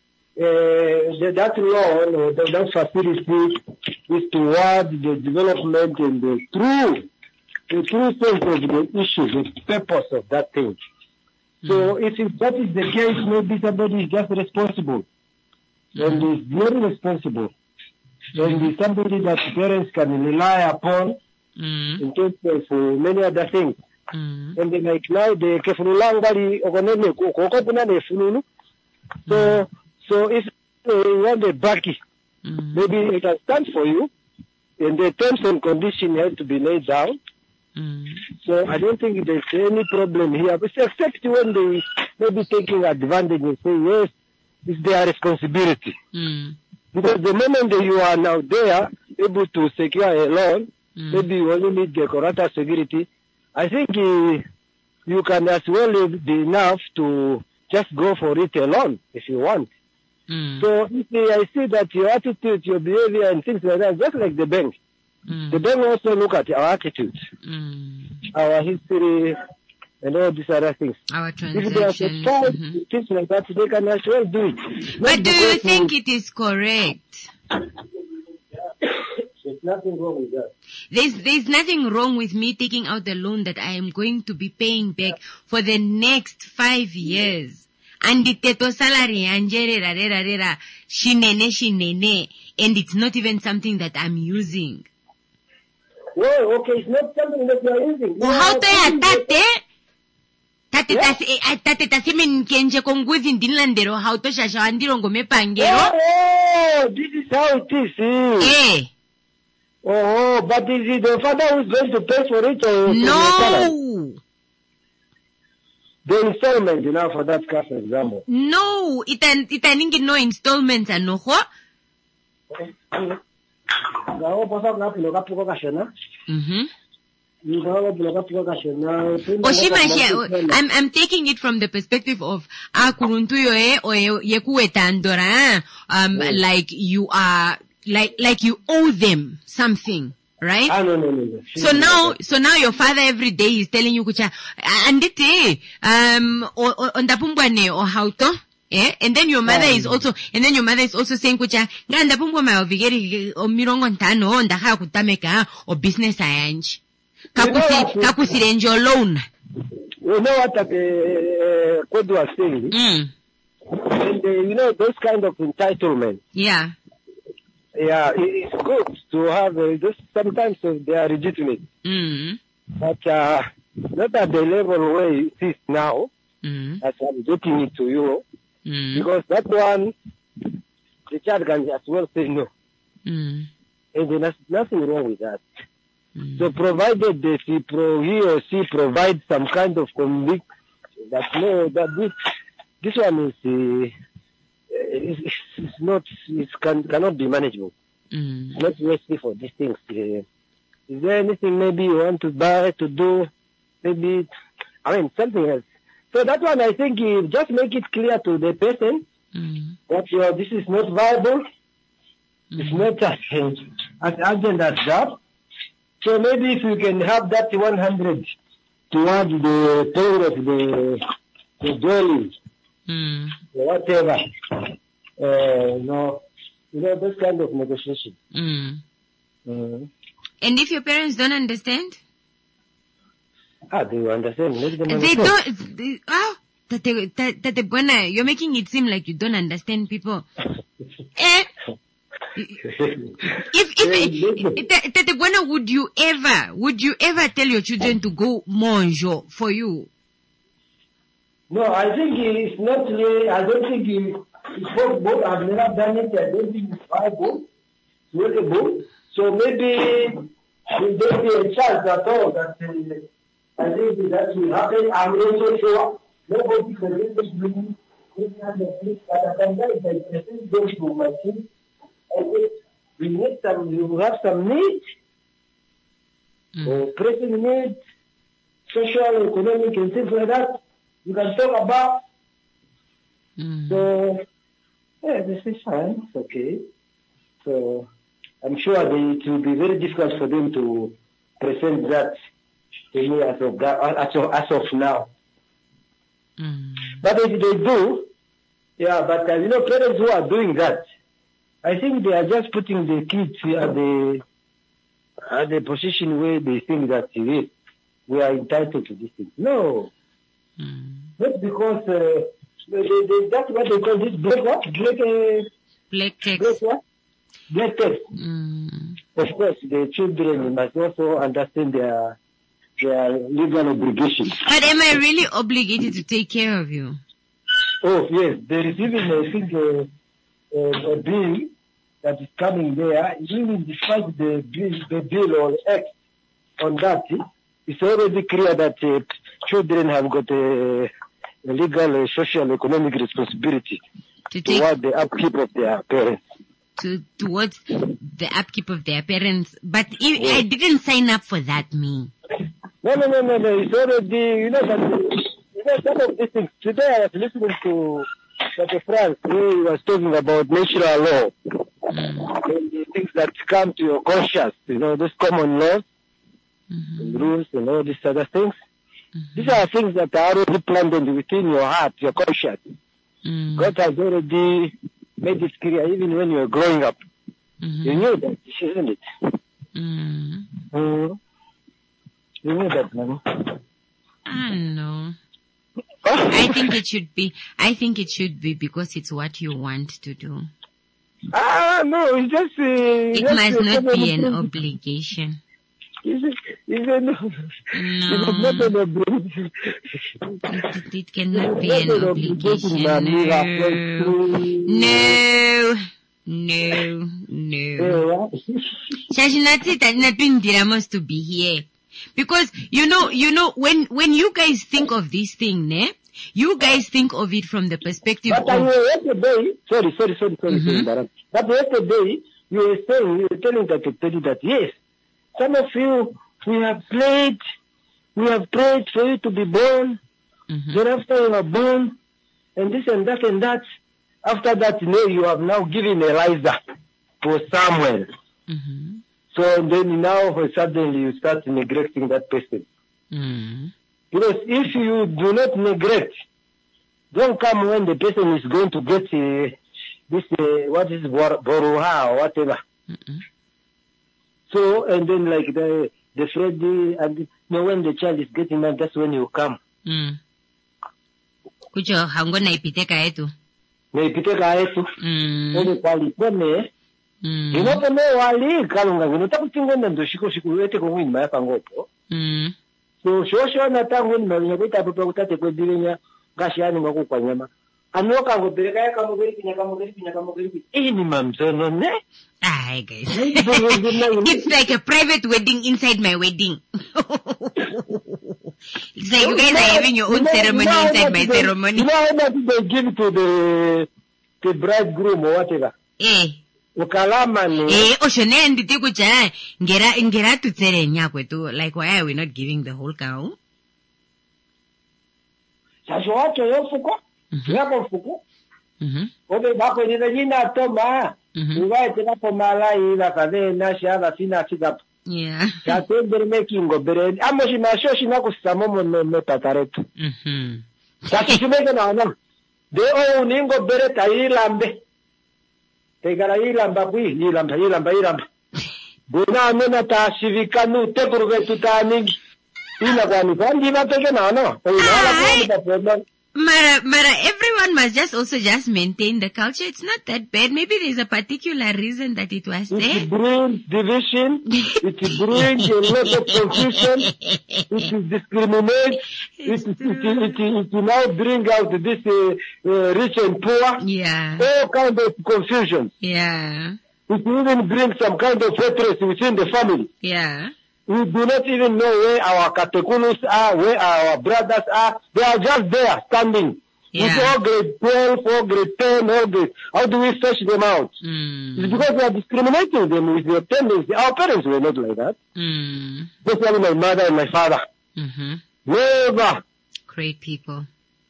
Uh, the, that loan or the, that facility is toward the development and the true, the true sense of the issue, the purpose of that thing. Mm. So if it, that is the case, maybe somebody is just responsible mm. and is very responsible and is somebody that parents can rely upon mm. in terms of uh, many other things. Mm. And then like now, the kefunulangali ogonene kokopuna ne fununu. So So if uh, you want a bucky, mm. maybe it can stand for you, and the terms and conditions have to be laid down. Mm. So I don't think there's any problem here, but except when they may be taking advantage and say, yes, it's their responsibility. Mm. Because the moment that you are now there, able to secure a loan, mm. maybe you only need the collateral security, I think uh, you can as well be enough to just go for it alone if you want. Mm. So if I see that your attitude, your behavior and things like that, just like the bank. Mm. The bank also look at our attitude, mm. our history, and all these other things. Our transactions. If they are surprised, mm-hmm. things like that, they can as well do it. But do you think it is correct? There's nothing wrong with that. There's, there's nothing wrong with me taking out the loan that I am going to be paying back for the next five years. And the teto salary anjere rara rara shinene shinene, and it's not even something that I'm using. Well, okay, it's not something that you are using. Well, how to ya tate? Tate tasi tate tasi men kenje konguzi ndinlandero how to shasha andiro ngome pangero. Oh, this is how it is. Eh. Oh, but is it the father who is going to pay for it or? No. The installment, you know, for that car, for example. No, it an it an no installments and no what? Mhm. Oshima, I'm I'm taking it from the perspective of akuruntuyo e o yekuetandora. Um, like you are like like you owe them something. Right? Ah, no, no, no, no. So now, so now your father every day is telling you, kucha, andite, um, o, o, ondapumbwane, o how to? Eh? And then your mother is also, and then your mother is also saying, kucha, nganda pungwa maovigeri o mirongo ntano, o ndaka kutameka, o business ayanji. Kakusi, kakusi renjo loan. You know what, uh, Kodu was saying? Mm. And, uh, you know, those kind of entitlement. Yeah. Yeah, it, it's good to have, uh, those, sometimes uh, they are legitimate. Mm. But, uh, not at the level where it is now, mm. as I'm getting it to you, mm. because that one, the child can as well say no. Mm. And there's nothing wrong with that. Mm. So provided that he, pro, he or she provides some kind of conviction that no, that this, this one is, uh, is, is not, it can, cannot be manageable. Mm. It's not necessary for these things. Uh, is there anything maybe you want to buy, to do? Maybe, I mean, something else. So that one, I think, you just make it clear to the person mm. that uh, this is not viable. Mm. It's not as, as urgent as that. So maybe if you can have that one hundred towards the paying of the, the dwelling, mm. whatever, uh, you know, you know, this kind of negotiation. Mm. Mm. And if your parents don't understand? Ah, do you understand? Let them They understand. don't, they, oh, that they, that, that they, Bwana, you're making it seem like you don't understand people. eh? If, if, that, that, Bwana, would you ever, would you ever tell your children to go monjo for you? No, I think it's not really, I don't think it, it's possible. I've never done it. I don't think it's viable. It's workable. So maybe there don't be a chance at all that uh, I think that will happen. I'm also sure nobody can really bring this kind of thing. But I can tell you that I think those to my kids, I think we need some, you have some needs, mm. or pressing needs, social, economic, and things like that. You can talk about. Mm. So, yeah, this is fine. It's okay. So, I'm sure they, it will be very difficult for them to present that to me as of, as of, as of now. Mm. But if they do, yeah, but uh, you know, parents who are doing that, I think they are just putting the kids at the, at the position where they think that yes, we are entitled to this thing. No. Mm. Not because uh, they, they, that's what they call this black what? Black, uh, Black text. black what? Black text. Mm. Of course, the children must also understand their their legal obligations. But am I really obligated to take care of you? Oh, yes. There is even, I think, a, a, a bill that is coming there. Even despite the bill, the bill or act on that, it's already clear that uh, children have got a, a legal, uh, social, economic responsibility to take toward the upkeep of their parents. To, towards the upkeep of their parents. But if, yeah. I didn't sign up for that, me. No, no, no, no, no. It's already, you know, that, you know, some of these things. Today I was listening to Doctor France, where he was talking about natural law. Mm. And the things that come to your conscience, you know, those common laws, mm-hmm. and rules, and all these other things. Mm-hmm. These are things that are already planted within your heart, your conscience. Mm. God has already made it clear, even when you were growing up. Mm-hmm. You knew that, isn't it? Mm. Mm. You knew that, man. I don't know. I think it should be, I think it should be because it's what you want to do. Ah, no, it's just, uh, it just must uh, not be an obligation. Is it, is it, no. No. It is not an obligation. It, it cannot be an obligation. No. No. No. No. Shashinati Tatinatundiramos to be here. Because, you know, you know, when, when you guys think of this thing, ne? You guys think of it from the perspective but of... But yesterday, sorry, sorry, sorry, sorry, mm-hmm. sorry, but yesterday, you were saying, you were telling that, telling that, yes, some of you, we have prayed, we have prayed for you to be born, mm-hmm. then after you are born, and this and that and that, after that, you know, you have now given Eliza for Samuel. Mm-hmm. So then now suddenly you start neglecting that person. Mm. Because if you do not neglect Don't come when the person is going to get uh, this, uh, what is bor- boruha or whatever. Mm-mm. So, and then like the, the Freddy, and you know, when the child is getting mad, that's when you come. Mm. Kucho, hango naipiteka yetu. Naipiteka yetu. Mm. Ole kwalipone. Mm. Inopone wali, kalunga, inotakutingonda ndo shiko shiko uwete kongwini maya pangopo. Mm. So, shosho na tangu ni mawinyo kuita pepe kutate kwa dilenya, gashi yani mwaku kwa nyama. Anoka ngopeleka ya kamogeri pinya kamogeri pinya kamogeri pinya. Hii ni mamzono ne? Ah, guys. It's like a private wedding inside my wedding. It's like you guys are having your own ceremony inside my ceremony. You know how much they give to the, the bridegroom or whatever? Eh. Ukalama ni. Eh, oshone nditi kucha, ngera, ngera tutsere nyakwe tu. Like, why are we not giving the whole cow? Sasho wacho yo fuko? Yako fuko? Mhm. Obe bako nina jina toma. Uwae tena pomala ila kadena shaba sina sika. Yeah. Tatembere mekingo bere. Amo shimasho shinako samomo no no tataretu. Mhm. Takishimeke na wana. De o uningo bere ta ilambe. Tegara ilamba bui, ilamba, ilamba, ilamba. Buna amena ta shivikanu te kuruge tutaningi. Ina kwa nifandi na teke na wana. Ina kwa nifandi. Mara, Mara, everyone must just also just maintain the culture. It's not that bad. Maybe there's a particular reason that it was there. It brings division. It brings a lot of confusion. It discriminates. It, it, it, it, it now bring out this uh, uh, rich and poor. Yeah. All kind of confusion. Yeah. It even brings some kind of hatred within the family. Yeah. We do not even know where our katekulus are, where our brothers are. They are just there, standing. Yeah. With all grade twelve, all grade ten, all grade. How do we fetch them out? Mm. It's because we are discriminating them with their tendency. Our parents were not like that. Mm. Especially my mother and my father. Mm-hmm. Never. Great people.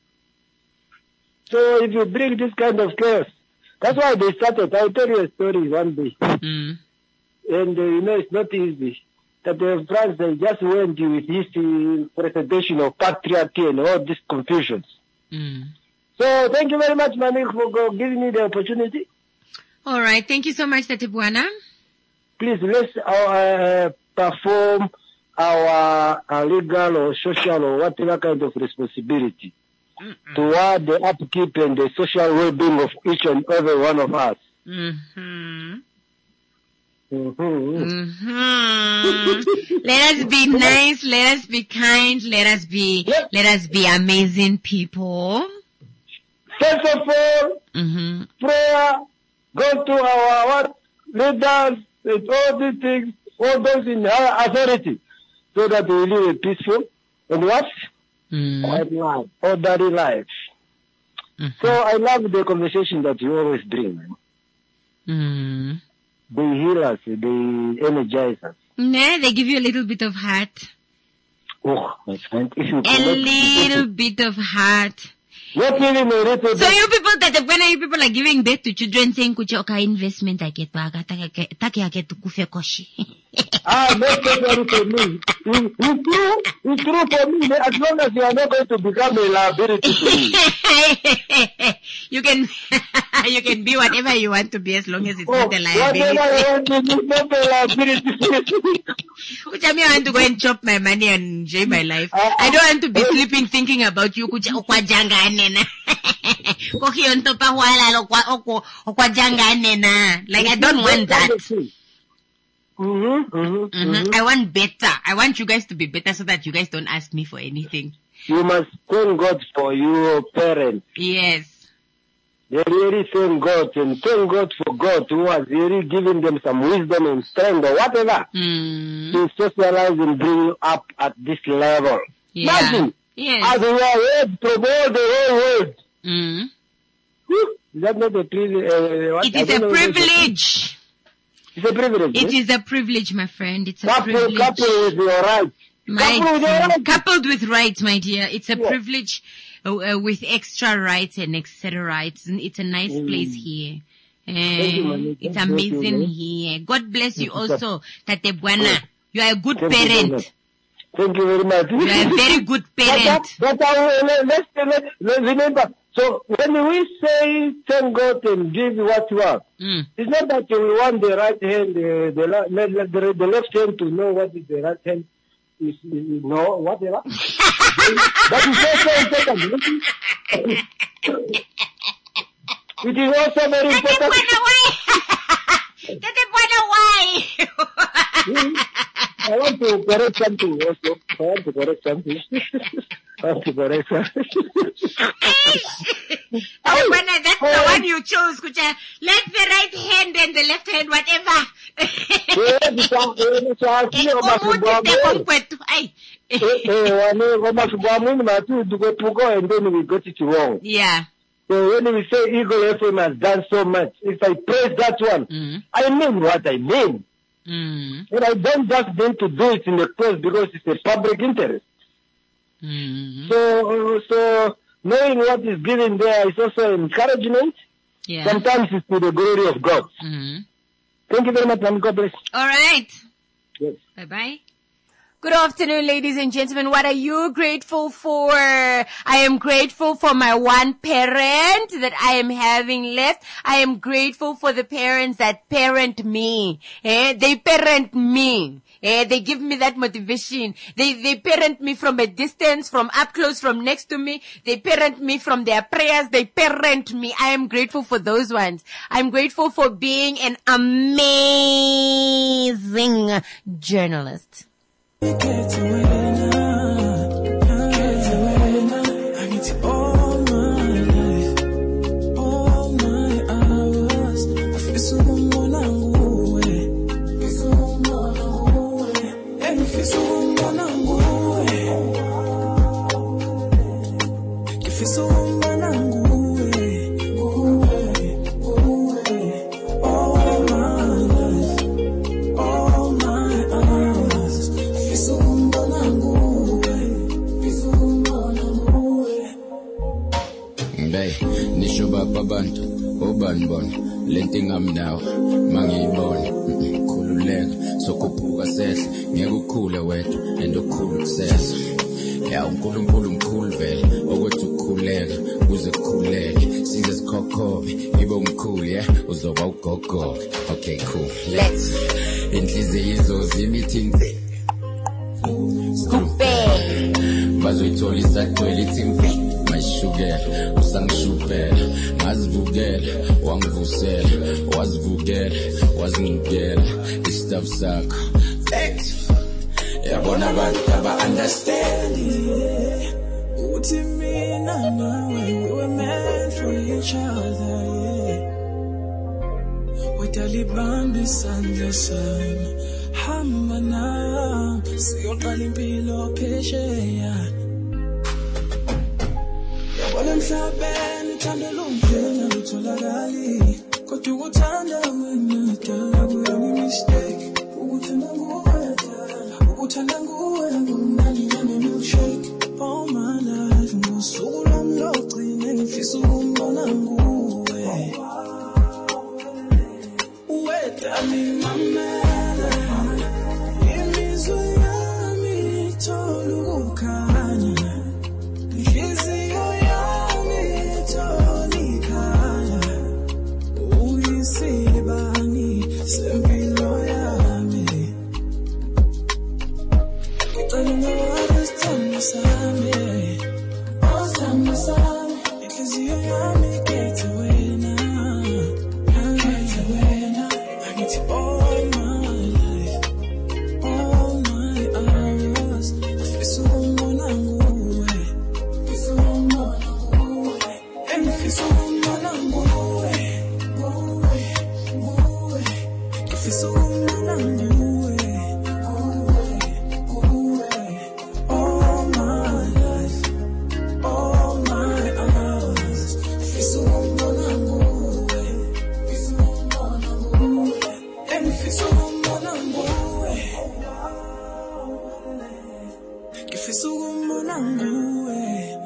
So if you bring this kind of chaos, that's why they started. I'll tell you a story one day. Mm. And uh, you know, it's not easy. That the France, they just went with his uh, presentation of patriarchy and all these confusions. Mm. So thank you very much, Manik, for go- giving me the opportunity. All right. Thank you so much, Tatibwana. Please, let's uh, perform our uh, legal or social or whatever kind of responsibility Mm-mm. toward the upkeep and the social well-being of each and every one of us. Mm-hmm. Mm-hmm. Mm-hmm. Let us be nice. Let us be kind. Let us be. Yep. Let us be amazing people. First of all, Mm-hmm. prayer, go to our what leaders and all these things, all those in our authority, so that we live a peaceful and what? Mm. Quiet life, orderly life. Mm-hmm. So I love the conversation that you always bring. Man. Mm. They heal us, they energize us. Nah, they give you a little bit of heart. Oh, my friend, if you A connect little bit of heart. not even a little So bit. you people that when you people are giving birth to children saying kucha oka investment aketu aga take aketu kufe koshi. Ah, not necessary for me. It- It's true, it's true for me, as long as you are not going to become a liability to me. You can you can be whatever you want to be as long as it's Oh, not a whatever liability. I want to do, not a liability to me. Kucha me I want to go and chop my money and enjoy my life. Ah, I don't want to be ah. sleeping thinking about you kucha okwa janga nena. Koki on top of wala okwa okwa okwa janga nena. Like I don't want that. Mm-hmm, mm-hmm, Mm-hmm. mm-hmm. I want better. I want you guys to be better so that you guys don't ask me for anything. You must thank God for your parents. Yes. They really thank God and thank God for God who has really given them some wisdom and strength or whatever Mm. to socialize and bring you up at this level. Yeah. Imagine, Yes. as we are heard to all the whole world. Mm. Whew, is that not a privilege? Uh, what- It I is don't a know what it is. privilege. It's a privilege. It eh? is a privilege, my friend. It's a Couple, privilege. couple with your rights. My Couple with your dear. rights. Coupled with rights, my dear. It's a Yeah. privilege uh, uh, with extra rights and et cetera rights. And it's a nice Mm. place here. Uh, you, Mami. it's God bless you, amazing man. here. God bless you Yes, sir. also, Tate Buana. You are a good Thank you very parent. much. Thank you very much. You are a very good But, parent. that, but I will, let's, let's, let's remember, So when we say thank God and give what you have, Mm. it's not that we want the right hand, uh, the, la- the, the, the left hand to know what is the right hand. Is, is no whatever. But it's also important. It is also very important. Get the point away. I want to correct something also. I want to correct something. I want to correct something. Oh, when I, that's the one you chose, Kucha. Let the right hand and the left hand, whatever. Eh, umuntu tekongkwethu ayi wane kwamafugwa mwini matu dukopuko and then we got it wrong. Yeah. So when we say Eagle F M has done so much, if I praise that one, Mm. I mean what I mean. Mm. And I don't just mean to do it in the cause because it's a public interest. Mm. So, so knowing what is given there is also encouragement. Yeah. Sometimes it's to the glory of God. Mm. Thank you very much, and God bless. All right. Yes. Bye-bye. Good afternoon, ladies and gentlemen. What are you grateful for? I am grateful for my one parent that I am having left. I am grateful for the parents that parent me. Eh? They parent me. Eh? They give me that motivation. They, they parent me from a distance, from up close, from next to me. They parent me from their prayers. They parent me. I am grateful for those ones. I'm grateful for being an amazing journalist. Get away now, get away now. I need you all my life, all my hours. I feel so monangue, feel so monangue, and I feel so monangue. You feel so monangue, all my life, all my hours. Hey, nisho baba bantu, oban bon, lenting am now, mangi bon, kululeka, sokuphuka sehle, ngeke ukhule wethu, and ukhulu kusesa. Ya uNkulunkulu mkhulu vele, okwethu ukukhuleka, kuze kukhuleke, size sikhokhobe, ibe umkhulu yeah, uzoba ugogo. Okay, cool. Let's. Inhliziyo izozimithi nze. Bazoyithola isagcwele ithi mfi mayishukela usangishupela ngazivukela wangivusela wazivukela wazingukela isitafu sakho thanks yabona abantu aba-understand uthi mina nawe we were meant for each other yeah. Wetalibambi isandla sami hamba na siyoqala impilo phesheya yabona emhlabeni uthando lungena lutholakali kodwa ukuthanda wena dala kuyo mistake ukuthanda nguwe dala ukuthanda nguwe ngunani yami milkshake all my life ngosuku lwami logcine ngifisa ukumbona nguwe wedali mamela imizwa yami ithola ukukhanya inhliziyo yami ithola ikhaya uyisibani sempilo yami ngicela ungawazi sithando sami sithando sami inhliziyo yami get away now get away now I need you all my life all my hours I feel so monangue feel so monangue and feel so monangue I feel so monangue all my life all my hours feel so monangue feel so monangue and feel so monangue que fez uma nangue,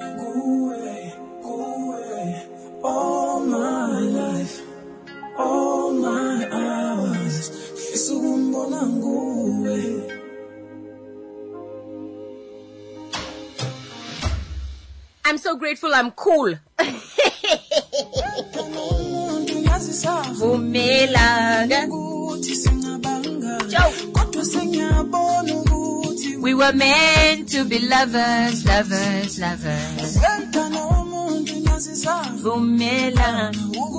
all my life, all my hours, fez uma nangue. I'm so grateful I'm cool. Vumelanga. We were meant to be lovers, lovers, lovers. Vumelanga.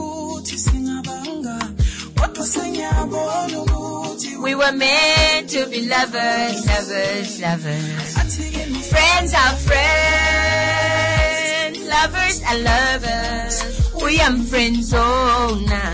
We were meant to be lovers, lovers, lovers. Friends are friends, lovers are lovers. We are friends zona.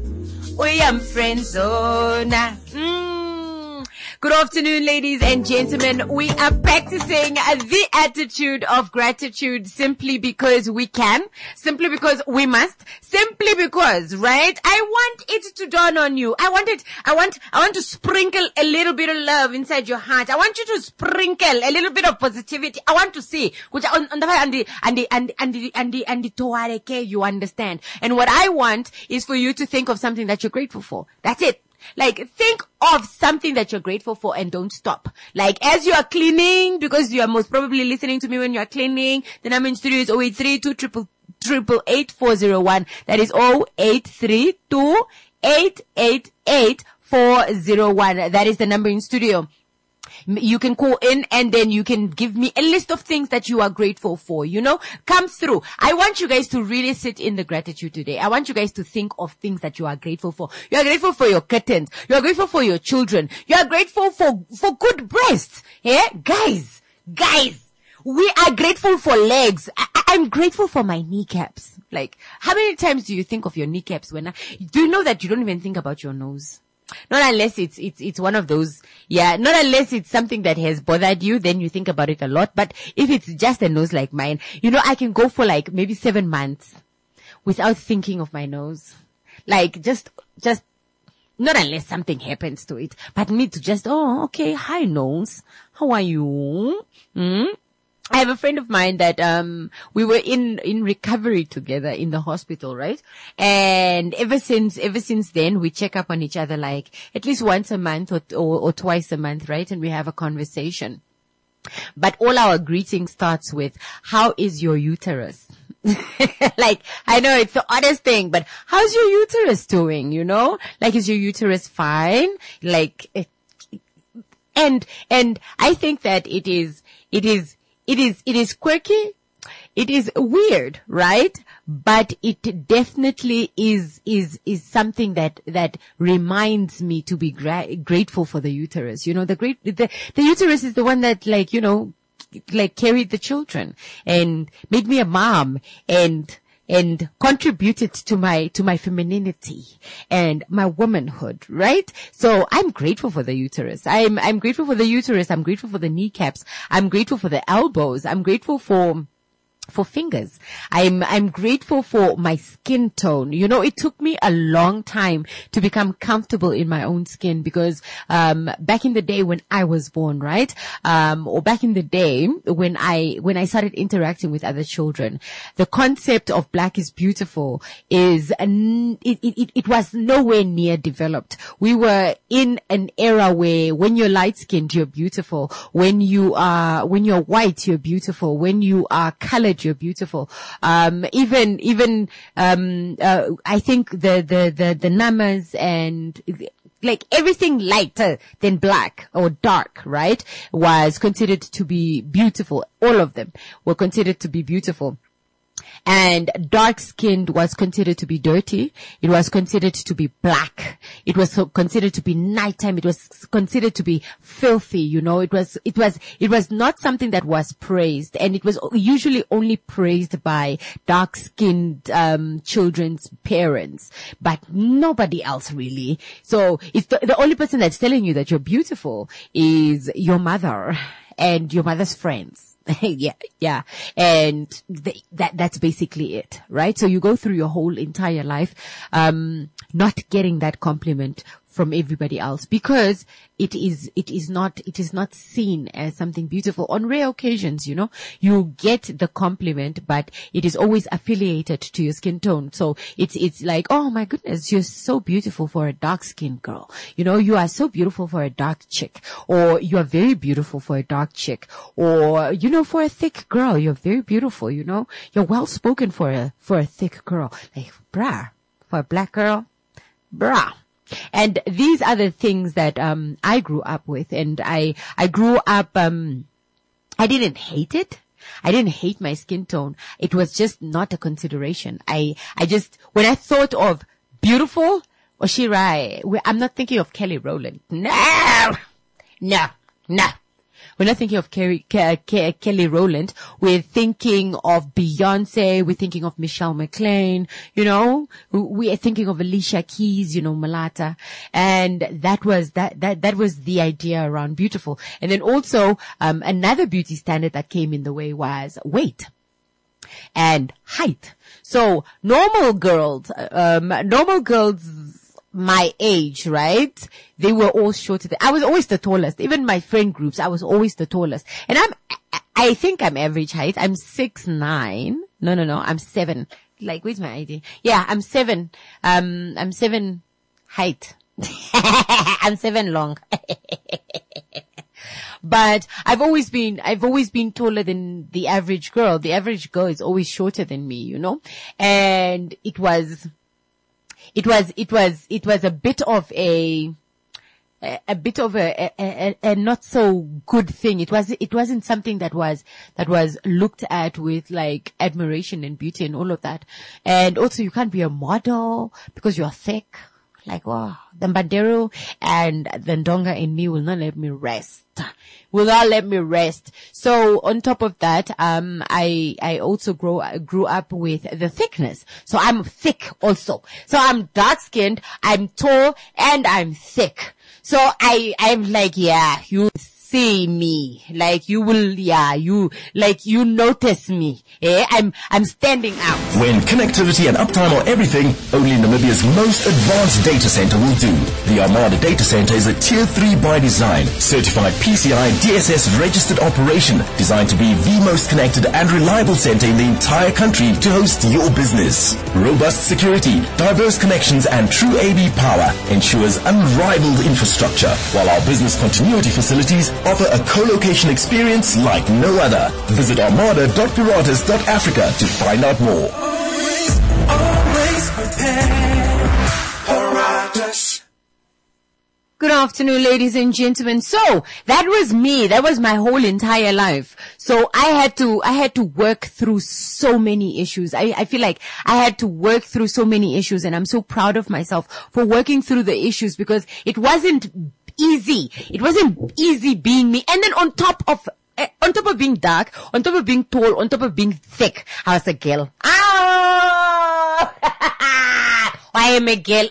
We are friends zona. Mm. Good afternoon, ladies and gentlemen. We are practicing the attitude of gratitude simply because we can, simply because we must, simply because, right? I want it to dawn on you. I want it, I want, I want to sprinkle a little bit of love inside your heart. I want you to sprinkle a little bit of positivity. I want to see, which on, on the, and the, and the, and the, and the, and the, and the toareke, you understand. And what I want is for you to think of something that you're grateful for. That's it. Like, think of something that you're grateful for and don't stop. Like, as you are cleaning, because you are most probably listening to me when you are cleaning, the number in studio is zero eight three two triple triple eight four zero one. That is zero eight three two eight eight eight four zero one. That is the number in studio. You can call in and then you can give me a list of things that you are grateful for, you know, come through. I want you guys to really sit in the gratitude today. I want you guys to think of things that you are grateful for. You are grateful for your curtains. You are grateful for your children. You are grateful for, for good breasts. Yeah, guys, guys, we are grateful for legs. I, I'm grateful for my kneecaps. Like, how many times do you think of your kneecaps when I, do you know that you don't even think about your nose? Not unless it's, it's, it's one of those, yeah, not unless it's something that has bothered you, then you think about it a lot. But if it's just a nose like mine, you know, I can go for like maybe seven months without thinking of my nose. Like just, just, not unless something happens to it, but me to just, oh, okay, hi nose. How are you? Hmm? I have a friend of mine that, um, we were in, in recovery together in the hospital, right? And ever since, ever since then, we check up on each other like at least once a month or, or, or twice a month, right? And we have a conversation. But all our greeting starts with, how is your uterus? Like, I know it's the oddest thing, but how's your uterus doing? You know, like, is your uterus fine? Like, it, and, and I think that it is, it is, It is, it is quirky. It is weird, right? But it definitely is, is, is something that, that reminds me to be gra- grateful for the uterus. You know, the great, the, the uterus is the one that, like, you know, like carried the children and made me a mom and, and contributed to my, to my femininity and my womanhood, right? So I'm grateful for the uterus. I'm, I'm grateful for the uterus. I'm grateful for the kneecaps. I'm grateful for the elbows. I'm grateful for, for fingers. I'm, I'm grateful for my skin tone. You know, it took me a long time to become comfortable in my own skin because, um, back in the day when I was born, right? Um, or back in the day when I, when I started interacting with other children, the concept of black is beautiful is, an, it, it, it was nowhere near developed. We were in an era where when you're light skinned, you're beautiful. When you are, when you're white, you're beautiful. When you are colored, you're beautiful. Um, even, even, um, uh, I think the, the, the, the numbers and like everything lighter than black or dark, right, was considered to be beautiful. All of them were considered to be beautiful. And dark-skinned was considered to be dirty. It was considered to be black. It was considered to be nighttime. It was considered to be filthy. You know, it was, it was, it was not something that was praised. And it was usually only praised by dark-skinned, um, children's parents, but nobody else really. So it's the, the only person that's telling you that you're beautiful is your mother and your mother's friends. yeah, yeah. And th- that, that's basically it, right? So you go through your whole entire life, um, not getting that compliment from everybody else because it is, it is not, it is not seen as something beautiful. On rare occasions, you know, you get the compliment, but it is always affiliated to your skin tone. So it's, it's like, oh my goodness, you're so beautiful for a dark skinned girl. You know, you are so beautiful for a dark chick, or you are very beautiful for a dark chick, or, you know, for a thick girl, you're very beautiful, you know, you're well spoken for a, for a thick girl. Like, bruh, for a black girl, Bruh. And these are the things that, um, I grew up with. And I, I grew up, um, I didn't hate it. I didn't hate my skin tone. It was just not a consideration. I, I just, when I thought of beautiful, Oshirai, I'm not thinking of Kelly Rowland. No! No! No! We're not thinking of Kerry, Ke, Ke, Kelly Rowland. We're thinking of Beyonce. We're thinking of Michelle McLean. You know, we are thinking of Alicia Keys, you know, Malata. And that was, that, that, that was the idea around beautiful. And then also, um, another beauty standard that came in the way was weight and height. So normal girls, um, normal girls, my age, right? They were all shorter. I was always the tallest. Even my friend groups, I was always the tallest. And I'm, I think I'm average height. I'm six nine. No, no, no. I'm seven. Like, where's my I D? Yeah, I'm seven. Um, I'm seven height. I'm seven long. But I've always been, I've always been taller than the average girl. The average girl is always shorter than me, you know? And it was, It was, it was, it was a bit of a, a, a bit of a, a, a, a not so good thing. It was, it wasn't something that was, that was looked at with like admiration and beauty and all of that. And also you can't be a model because you're thick. Like, wow, the Mbandero and the Ndonga in me will not let me rest. Will not let me rest. So on top of that, um, I, I also grow, grew up with the thickness. So I'm thick also. So I'm dark skinned, I'm tall, and I'm thick. So I, I'm like, yeah, you see me. Like you will, yeah, you, like you notice me. Eh? I'm, I'm standing out. When connectivity and uptime are everything, only Namibia's most advanced data center will do. The Armada Data Center is a tier three by design, certified P C I D S S registered operation, designed to be the most connected and reliable center in the entire country to host your business. Robust security, diverse connections, and true A B power ensures unrivaled infrastructure, while our business continuity facilities offer a co-location experience like no other. Visit armada dot piratas dot africa to find out more. Always, always prepared. Piratas. Good afternoon, ladies and gentlemen. So that was me. That was my whole entire life. So I had to, I had to work through so many issues. I, I feel like I had to work through so many issues, and I'm so proud of myself for working through the issues, because it wasn't easy. It wasn't easy being me. And then on top of, uh, on top of being dark, on top of being tall, on top of being thick, I was a girl. Oh! I am a girl.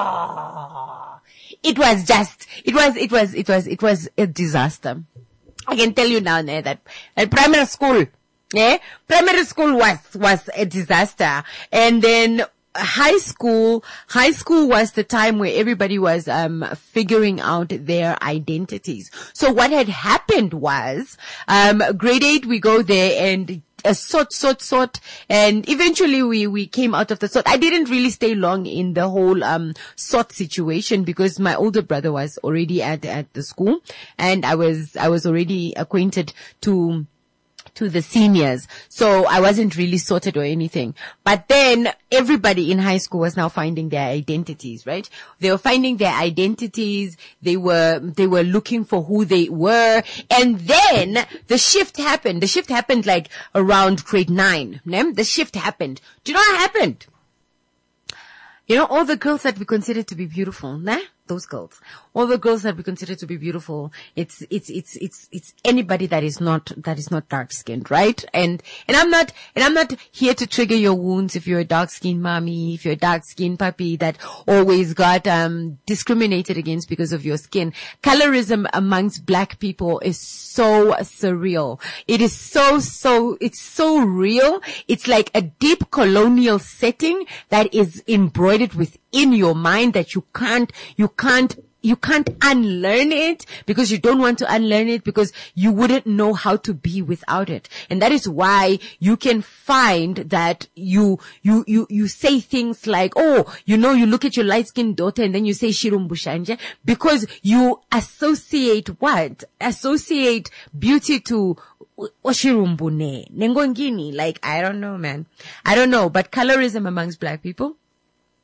Oh! It was just, it was, it was, it was, it was a disaster. I can tell you now, né, that at primary school, yeah, primary school was, was a disaster. And then high school, high school was the time where everybody was, um, figuring out their identities. So what had happened was, um, grade eight, we go there and a sort, sort, sort, and eventually we, we came out of the sort. I didn't really stay long in the whole, um, sort situation, because my older brother was already at, at the school, and I was, I was already acquainted to, to the seniors. So I wasn't really sorted or anything. But then everybody in high school was now finding their identities, right? They were finding their identities. They were, they were looking for who they were. And then the shift happened. The shift happened like around grade nine. Ne? The shift happened. Do you know what happened? You know, all the girls that we considered to be beautiful, nah? Those girls. All the girls that we consider to be beautiful, it's, it's, it's, it's, it's anybody that is not, that is not dark skinned, right? And, and I'm not, and I'm not here to trigger your wounds if you're a dark skinned mommy, if you're a dark skinned puppy that always got, um, discriminated against because of your skin. Colorism amongst black people is so surreal. It is so, so, it's so real. It's like a deep colonial setting that is embroidered within your mind that you can't, you can't, you can't unlearn it, because you don't want to unlearn it, because you wouldn't know how to be without it. And that is why you can find that you, you, you, you say things like, oh, you know, you look at your light-skinned daughter and then you say Shirumbushanje, because you associate what? Associate beauty to Oshirumbune, Nengongini. Like, I don't know, man. I don't know, but colorism amongst black people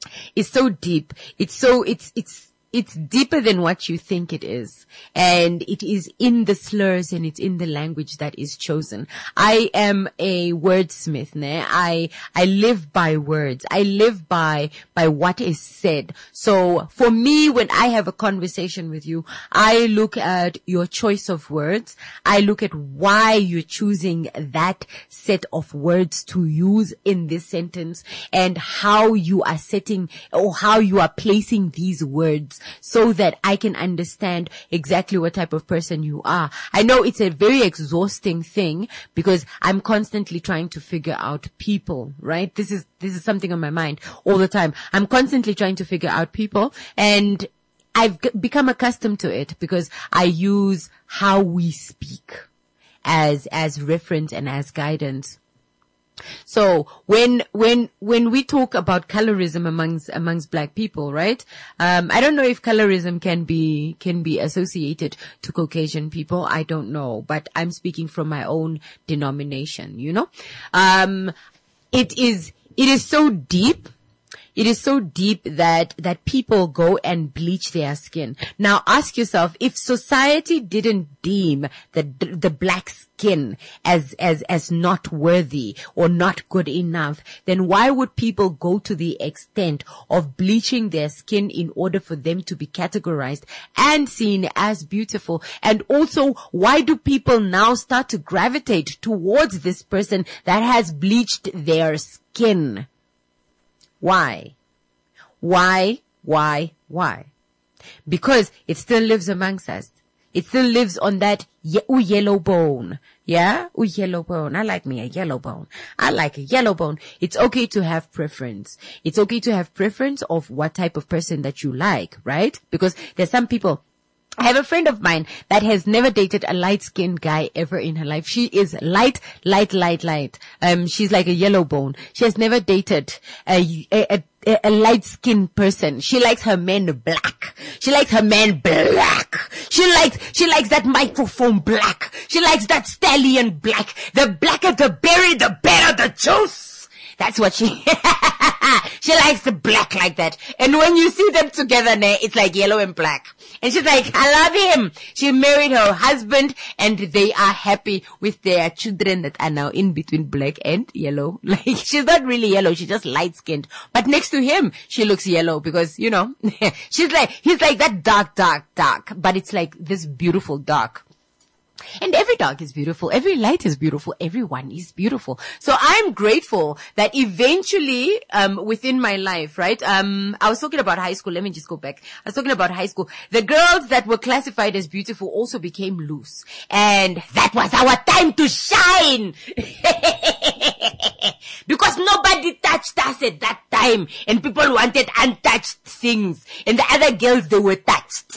is so deep. It's so, it's, it's, it's deeper than what you think it is. And it is in the slurs and it's in the language that is chosen. I am a wordsmith, ne? I, I live by words. I live by, by what is said. So for me, when I have a conversation with you, I look at your choice of words. I look at why you're choosing that set of words to use in this sentence and how you are setting or how you are placing these words, so that I can understand exactly what type of person you are. I know it's a very exhausting thing because I'm constantly trying to figure out people, right? This is, this is something on my mind all the time. I'm constantly trying to figure out people, and I've g- become accustomed to it because I use how we speak as, as reference and as guidance. So when, when, when we talk about colorism amongst, amongst black people, right? Um, I don't know if colorism can be, can be associated to Caucasian people. I don't know, but I'm speaking from my own denomination, you know? Um, it is, it is so deep. It is so deep that, that people go and bleach their skin. Now ask yourself, if society didn't deem the, the black skin as, as, as not worthy or not good enough, then why would people go to the extent of bleaching their skin in order for them to be categorized and seen as beautiful? And also, why do people now start to gravitate towards this person that has bleached their skin? Why? Why? Why? Why? Because it still lives amongst us. It still lives on that ye- ooh, yellow bone. Yeah? Ooh, yellow bone. I like me a yellow bone. I like a yellow bone. It's okay to have preference. It's okay to have preference of what type of person that you like, right? Because there's some people. I have a friend of mine that has never dated a light-skinned guy ever in her life. She is light, light, light, light. Um, she's like a yellow bone. She has never dated a, a, a, a light-skinned person. She likes her men black. She likes her men black. She likes, she likes that microphone black. She likes that stallion black. The blacker the berry, the better the juice. That's what she, she likes the black like that. And when you see them together, it's like yellow and black. And she's like, I love him. She married her husband and they are happy with their children that are now in between black and yellow. Like, she's not really yellow. She's just light skinned. But next to him, she looks yellow because, you know, she's like, he's like that dark, dark, dark. But it's like this beautiful dark. And every dark is beautiful. Every light is beautiful. Everyone is beautiful. So I'm grateful that eventually, um, within my life, right? Um, I was talking about high school. Let me just go back. I was talking about high school. The girls that were classified as beautiful also became loose. And that was our time to shine. Because nobody touched us at that time. And people wanted untouched things. And the other girls, they were touched.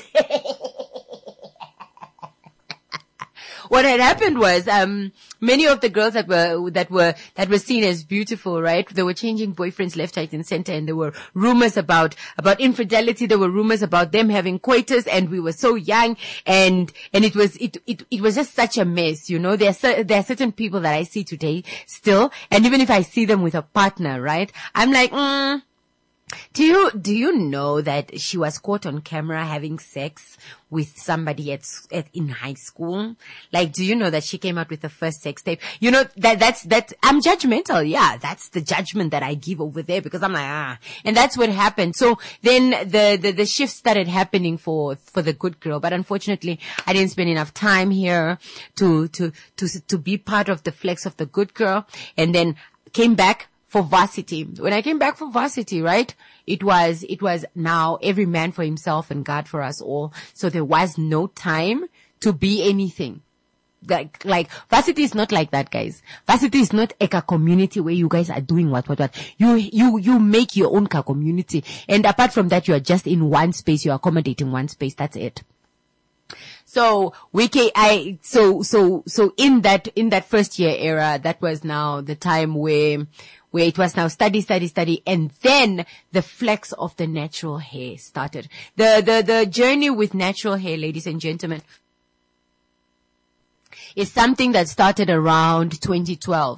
What had happened was, um, many of the girls that were, that were, that were seen as beautiful, right? They were changing boyfriends left, right, and center, and there were rumors about, about infidelity. There were rumors about them having coitus, and we were so young, and, and it was, it, it, it was just such a mess, you know? There are, there are certain people that I see today still, and even if I see them with a partner, right? I'm like, mm, Do you, do you know that she was caught on camera having sex with somebody at, at, in high school? Like, do you know that she came out with the first sex tape? You know, that, that's, that, I'm judgmental. Yeah, that's the judgment that I give over there because I'm like, ah, and that's what happened. So then the, the, the shift started happening for, for the good girl. But unfortunately, I didn't spend enough time here to, to, to, to be part of the flex of the good girl, and then came back for varsity. When I came back for varsity, right, it was, it was now every man for himself and God for us all. So there was no time to be anything. Like, like, varsity is not like that, guys. Varsity is not like a community where you guys are doing what, what, what. You, you, you make your own community. And apart from that, you are just in one space. You're accommodating one space. That's it. So we can, I, so, so, so in that, in that first year era, that was now the time where, where it was now study, study, study, and then the flex of the natural hair started. The, the, the journey with natural hair, ladies and gentlemen, is something that started around twenty twelve.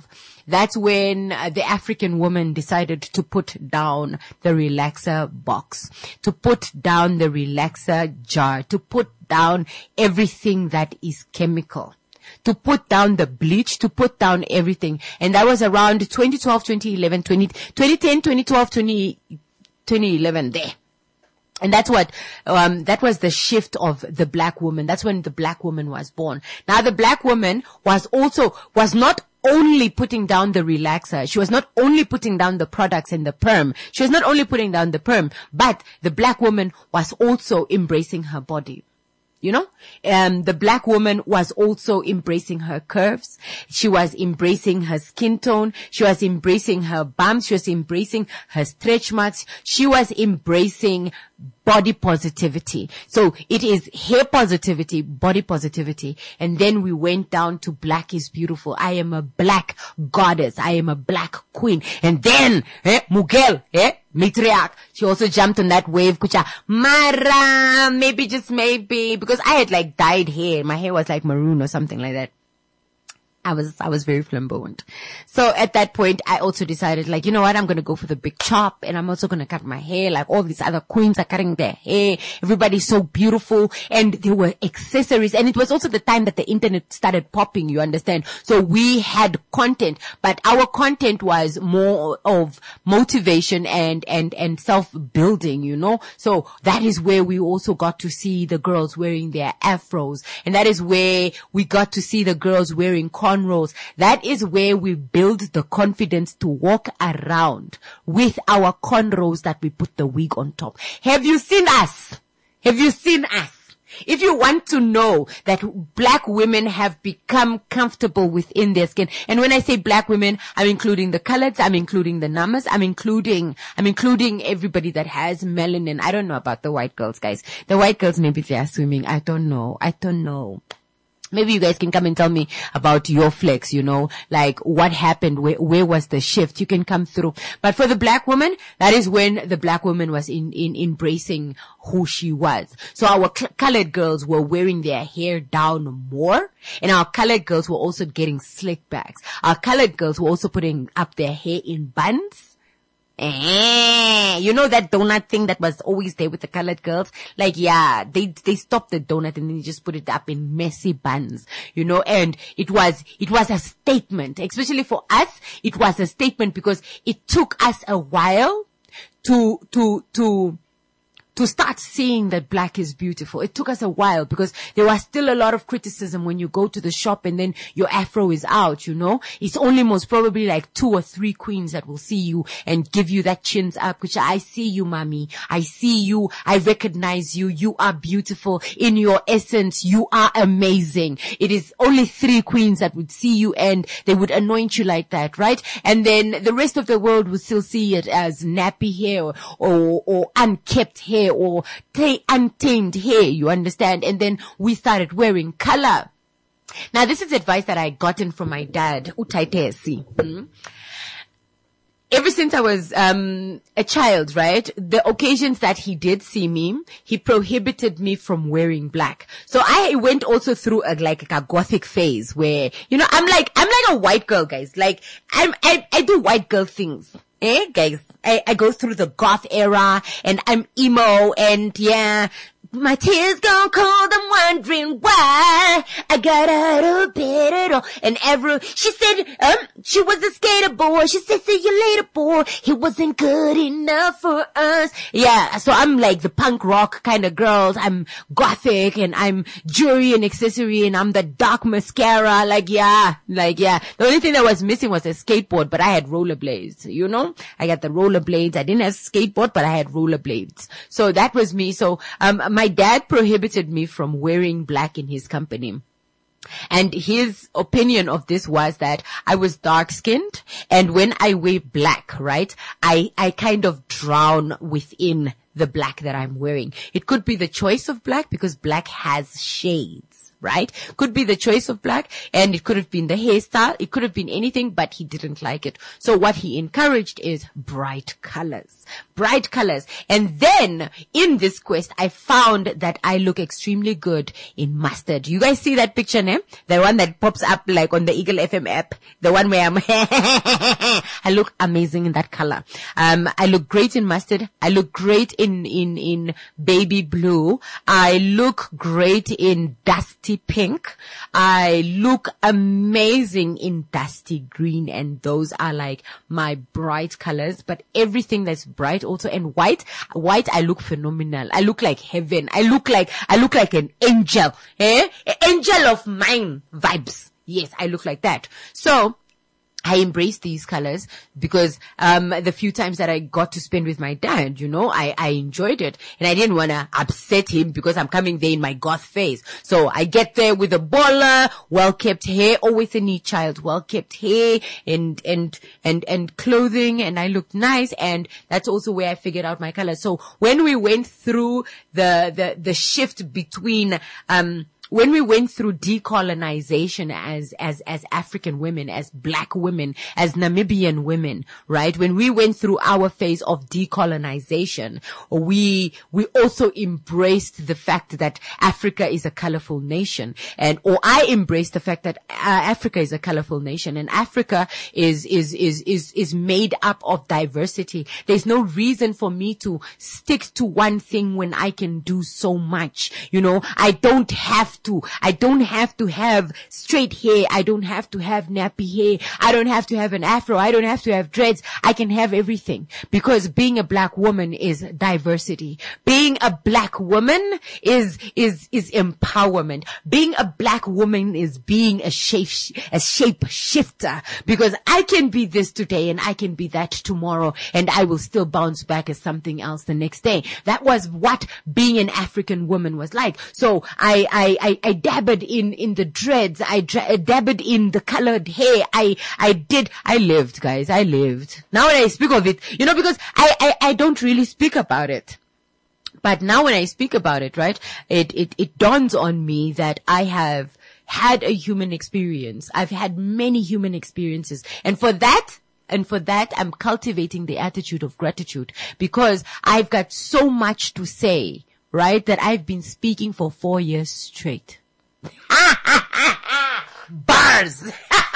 that's when uh, the African woman decided to put down the relaxer box, to put down the relaxer jar, to put down everything that is chemical, to put down the bleach, to put down everything. And that was around twenty twelve, twenty eleven, twenty, twenty ten, twenty twelve, twenty, twenty eleven there. And that's what, um, that was the shift of the black woman. That's when the black woman was born. Now the black woman was also, was not only putting down the relaxer. She was not only putting down the products and the perm. She was not only putting down the perm, but the black woman was also embracing her body. You know, um, the black woman was also embracing her curves. She was embracing her skin tone. She was embracing her bumps. She was embracing her stretch marks. She was embracing body positivity. So it is hair positivity, body positivity. And then we went down to black is beautiful. I am a black goddess. I am a black queen. And then, eh, Mugel, eh, matriarch. She also jumped on that wave, kucha. Mara, maybe just maybe, because I had like dyed hair. My hair was like maroon or something like that. I was, I was very flamboyant. So at that point, I also decided, like, you know what, I'm going to go for the big chop, and I'm also going to cut my hair. Like all these other queens are cutting their hair. Everybody's so beautiful, and there were accessories. And it was also the time that the internet started popping, you understand? So we had content, but our content was more of motivation and, and, and self-building, you know? So that is where we also got to see the girls wearing their afros. And that is where we got to see the girls wearing cornrows. That is where we build the confidence to walk around with our cornrows that we put the wig on top. Have you seen us? Have you seen us? If you want to know that black women have become comfortable within their skin, and when I say black women, I'm including the coloreds, I'm including the numbers, I'm including, I'm including everybody that has melanin. I don't know about the white girls, guys. The white girls, maybe they are swimming. I don't know. I don't know. Maybe you guys can come and tell me about your flex, you know, like what happened, where, where was the shift? You can come through. But for the black woman, that is when the black woman was in, in embracing who she was. So our cl- colored girls were wearing their hair down more, and our colored girls were also getting slick backs. Our colored girls were also putting up their hair in buns. Eh, you know that donut thing that was always there with the colored girls? Like, yeah, they, they stopped the donut and then they just put it up in messy buns, you know, and it was, it was a statement, especially for us. It was a statement because it took us a while to, to, to, to start seeing that black is beautiful. It took us a while because there was still a lot of criticism when you go to the shop and then your afro is out, you know. It's only most probably like two or three queens that will see you and give you that chins up, which I see you, mommy. I see you. I recognize you. You are beautiful in your essence. You are amazing. It is only three queens that would see you and they would anoint you like that, right? And then the rest of the world would still see it as nappy hair or, or, or unkept hair, or t- untamed hair, you understand? And then we started wearing color. Now, this is advice that I gotten from my dad, Utaitesi. Mm-hmm. Ever since I was um a child, right, the occasions that he did see me, he prohibited me from wearing black. So I went also through a, like a gothic phase where, you know, I'm like, I'm like a white girl, guys. Like, I'm, I, I do white girl things. Eh, guys, I, I go through the goth era and I'm emo and yeah, my tears gonna cold, I'm wondering why I got out of bed at all. And every, she said, um, she was a skater boy. She said, see you later, boy. He wasn't good enough for us. Yeah, so I'm like the punk rock kind of girls. I'm gothic and I'm jewelry and accessory and I'm the dark mascara. Like, yeah, like, yeah. The only thing that was missing was a skateboard, but I had rollerblades, you know? I got the rollerblades. I didn't have skateboard, but I had rollerblades. So that was me. So, um, my dad prohibited me from wearing black in his company. And his opinion of this was that I was dark skinned, and when I wear black, right, I, I kind of drown within the black that I'm wearing. It could be the choice of black because black has shades, right? Could be the choice of black, and it could have been the hairstyle. It could have been anything, but he didn't like it. So what he encouraged is bright colors, bright colors. And then in this quest, I found that I look extremely good in mustard. You guys see that picture, ne? The one that pops up like on the Eagle F M app, the one where I'm, I look amazing in that color. Um, I look great in mustard. I look great in, in, in baby blue. I look great in dusty pink. I look amazing in dusty green, and those are like my bright colors. But everything that's bright also, and white, white, I look phenomenal. I look like heaven. I look like, I look like an angel, eh? Angel of mine vibes. Yes, I look like that. So, I embrace these colors because um the few times that I got to spend with my dad, you know, I, I enjoyed it. And I didn't want to upset him because I'm coming there in my goth face. So I get there with a baller, well-kept hair, always a neat child, well-kept hair and, and, and, and clothing, and I looked nice. And that's also where I figured out my colors. So when we went through the, the, the shift between, um, when we went through decolonization as, as, as African women, as black women, as Namibian women, right? When we went through our phase of decolonization, we, we also embraced the fact that Africa is a colorful nation. And, or I embraced the fact that uh, Africa is a colorful nation, and Africa is, is, is, is, is made up of diversity. There's no reason for me to stick to one thing when I can do so much. You know, I don't have to. I don't have to have straight hair. I don't have to have nappy hair. I don't have to have an afro. I don't have to have dreads. I can have everything, because being a black woman is diversity. Being a black woman is, is, is empowerment. Being a black woman is being a shape, a shape shifter, because I can be this today and I can be that tomorrow, and I will still bounce back as something else the next day. That was what being an African woman was like. So I, I, I I, I dabbled in, in the dreads. I dra- dabbled in the colored hair. I, I did, I lived, guys. I lived. Now when I speak of it, you know, because I, I, I don't really speak about it. But now when I speak about it, right, it, it, it dawns on me that I have had a human experience. I've had many human experiences. And for that, And for that, I'm cultivating the attitude of gratitude, because I've got so much to say, right, that I've been speaking for four years straight. Bars!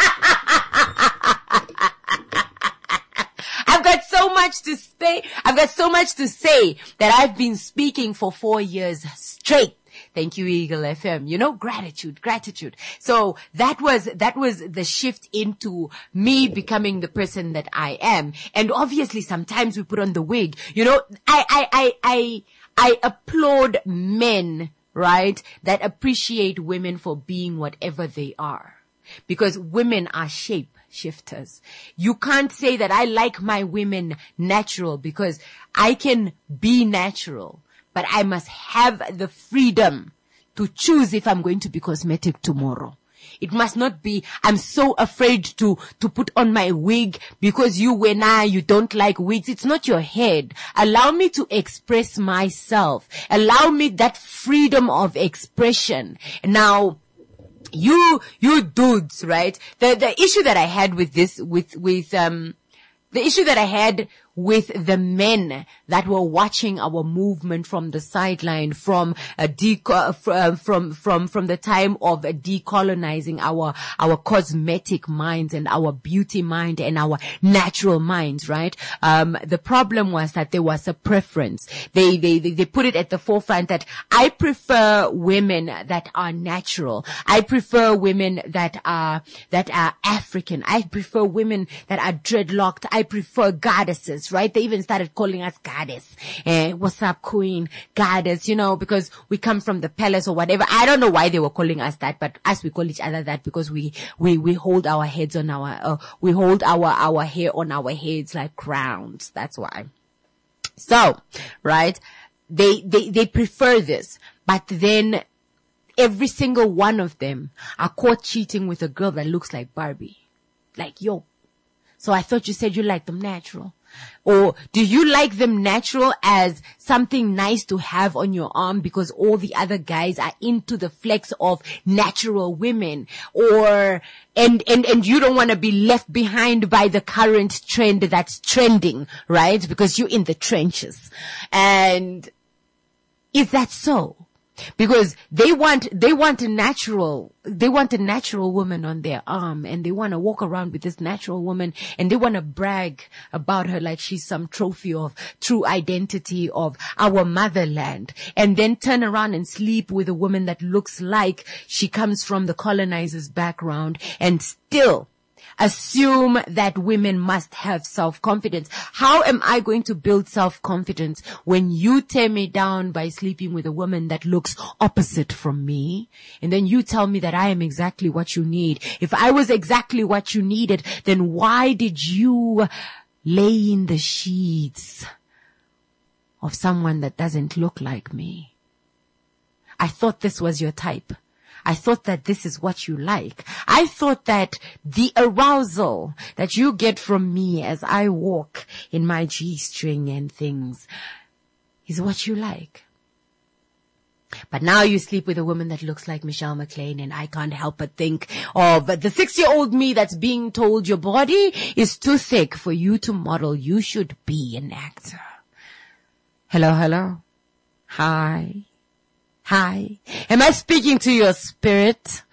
I've got so much to say. I've got so much to say that I've been speaking for four years straight. Thank you, Eagle F M. You know, gratitude, gratitude. So that was, that was the shift into me becoming the person that I am. And obviously sometimes we put on the wig. You know, I, I, I, I, I applaud men, right, that appreciate women for being whatever they are. Because women are shape shifters. You can't say that I like my women natural, because I can be natural, but I must have the freedom to choose if I'm going to be cosmetic tomorrow. It must not be, I'm so afraid to, to put on my wig because you, when I, you don't like wigs. It's not your head. Allow me to express myself. Allow me that freedom of expression. Now, you, you dudes, right? The, the issue that I had with this, with, with, um, the issue that I had with the men that were watching our movement from the sideline, from a deco- from, from, from, from the time of decolonizing our, our cosmetic minds and our beauty mind and our natural minds, right? Um, the problem was that there was a preference. They, they, they, they put it at the forefront that I prefer women that are natural. I prefer women that are, that are African. I prefer women that are dreadlocked. I prefer goddesses. Right? They even started calling us goddess. Eh, what's up, queen? Goddess, you know, because we come from the palace or whatever. I don't know why they were calling us that, but us, we call each other that because we, we, we hold our heads on our, uh, we hold our, our hair on our heads like crowns. That's why. So, right? They, they, they prefer this, but then every single one of them are caught cheating with a girl that looks like Barbie. Like, yo. So I thought you said you like them natural. Or do you like them natural as something nice to have on your arm because all the other guys are into the flex of natural women? Or, and, and, and you don't want to be left behind by the current trend that's trending, right? Because you're in the trenches. And is that so? Because they want, they want a natural, they want a natural woman on their arm, and they want to walk around with this natural woman, and they want to brag about her like she's some trophy of true identity of our motherland, and then turn around and sleep with a woman that looks like she comes from the colonizer's background, and still assume that women must have self-confidence. How am I going to build self-confidence when you tear me down by sleeping with a woman that looks opposite from me? And then you tell me that I am exactly what you need. If I was exactly what you needed, then why did you lay in the sheets of someone that doesn't look like me? I thought this was your type. I thought that this is what you like. I thought that the arousal that you get from me as I walk in my G-string and things is what you like. But now you sleep with a woman that looks like Michelle McLean, and I can't help but think of the six-year-old me that's being told your body is too thick for you to model. You should be an actor. Hello, hello. Hi. Hi. Am I speaking to your spirit?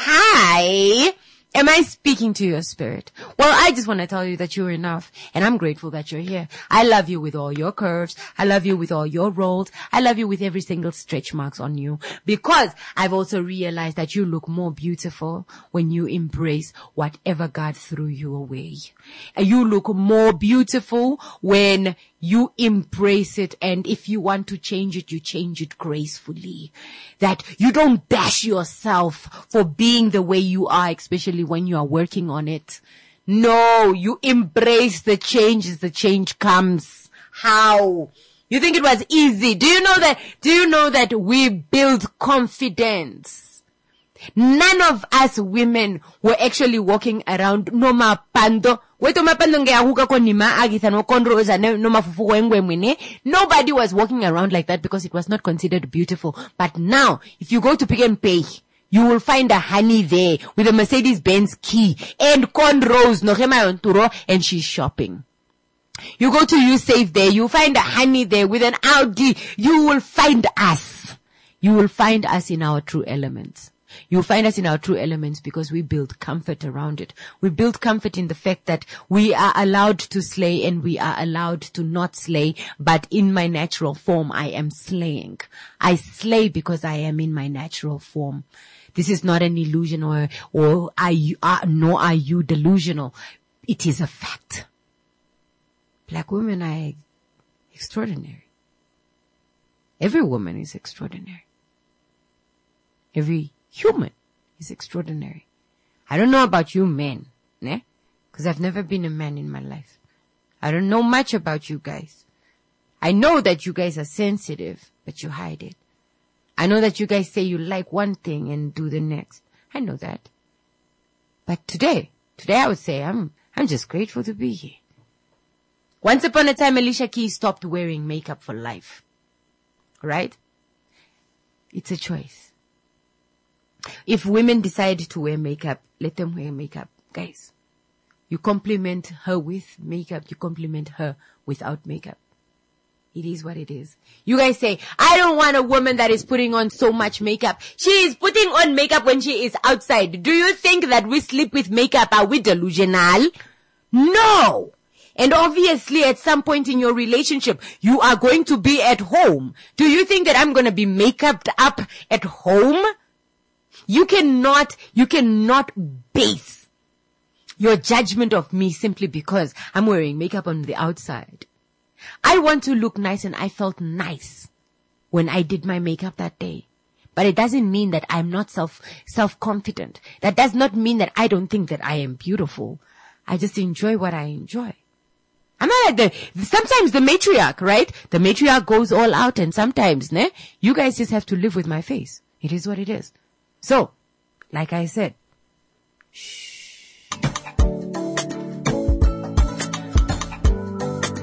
Hi. Am I speaking to your spirit? Well, I just want to tell you that you're enough, and I'm grateful that you're here. I love you with all your curves. I love you with all your rolls. I love you with every single stretch marks on you, because I've also realized that you look more beautiful when you embrace whatever God threw you away. And you look more beautiful when you embrace it, and if you want to change it, you change it gracefully. That you don't bash yourself for being the way you are, especially when you are working on it. No, you embrace the change as the change comes. How? You think it was easy? Do you know that, do you know that we build confidence? None of us women were actually walking around no mapando. Nobody was walking around like that because it was not considered beautiful. But now, if you go to Pick and Pay, you will find a honey there with a Mercedes-Benz key and cornrows, and she's shopping. You go to YouSave there, you find a honey there with an Audi. You will find us. You will find us in our true elements. You'll find us in our true elements because we build comfort around it. We build comfort in the fact that we are allowed to slay and we are allowed to not slay, but in my natural form, I am slaying. I slay because I am in my natural form. This is not an illusion, or, or are you, are, nor are you delusional. It is a fact. Black women are extraordinary. Every woman is extraordinary. Every human is extraordinary. I don't know about you men, ne? Because I've never been a man in my life. I don't know much about you guys. I know that you guys are sensitive, but you hide it. I know that you guys say you like one thing and do the next. I know that. But today, today I would say I'm, I'm just grateful to be here. Once upon a time, Alicia Keys stopped wearing makeup for life. Right? It's a choice. If women decide to wear makeup, let them wear makeup. Guys, you compliment her with makeup, you compliment her without makeup. It is what it is. You guys say, I don't want a woman that is putting on so much makeup. She is putting on makeup when she is outside. Do you think that we sleep with makeup? Are we delusional? No. And obviously at some point in your relationship, you are going to be at home. Do you think that I'm going to be make-upped up at home? You cannot, you cannot base your judgment of me simply because I'm wearing makeup on the outside. I want to look nice, and I felt nice when I did my makeup that day. But it doesn't mean that I'm not self, self-confident. That does not mean that I don't think that I am beautiful. I just enjoy what I enjoy. I'm not like the, sometimes the matriarch, right? The matriarch goes all out, and sometimes, ne, you guys just have to live with my face. It is what it is. So, like I said, shh.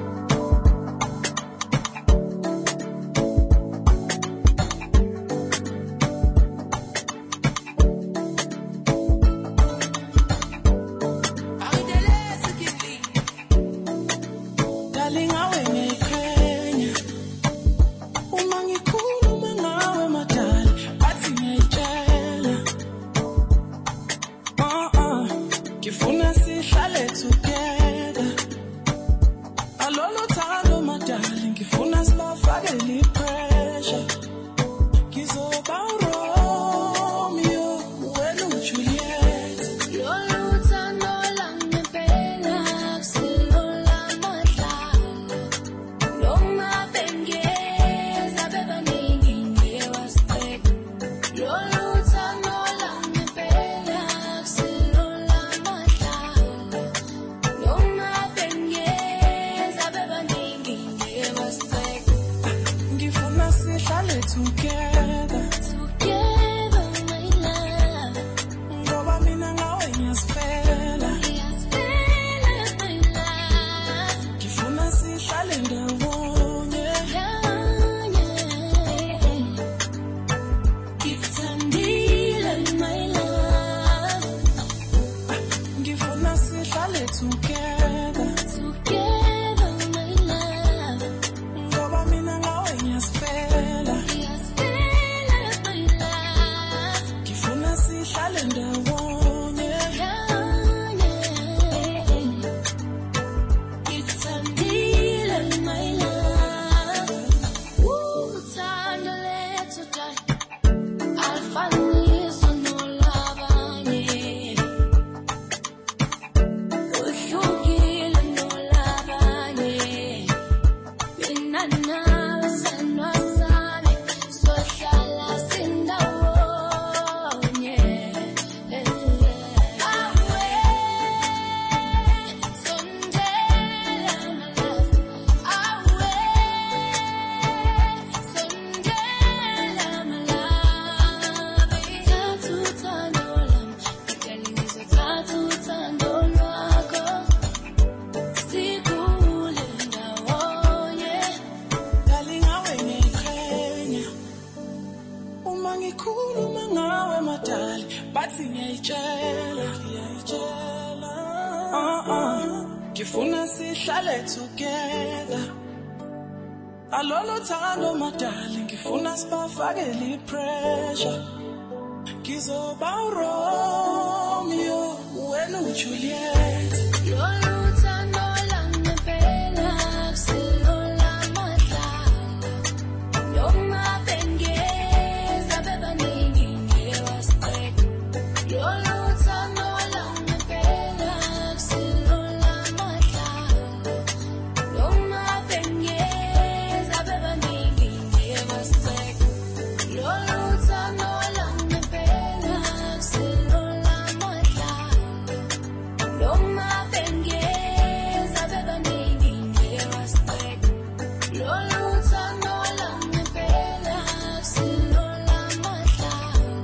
ngiyakhuluma ngawe madali bathi ngiyayitshela ngiyayitshela uh uh ngifuna sihlale together alolo thando madali ngifuna sibafakele ipressure ngizoba uRomeo wena uJuliet lolo thando lami phela akusilola madlala noma bengeza bebaningi ngiyawasqeka lolo thando lami phela akusilola madlala noma bengeza bebaningi ngiyawasqeka lolo thando lami phela akusilola madlala noma bengeza bebaningi ngiyawasqeka lolo thando lami phela akusilola madlala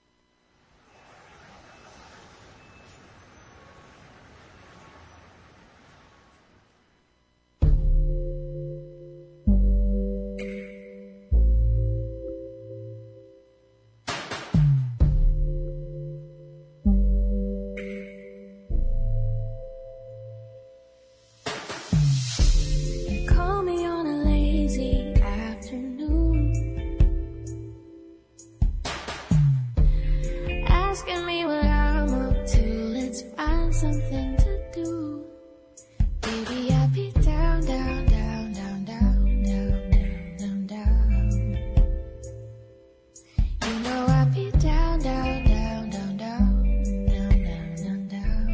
Call me on a lazy afternoon, asking me what I'm up to. Let's find something to do. Baby, I'll be down, down, down, down, down, down, down, down, down. You know I'll be down, down, down, down, down, down, down, down, down.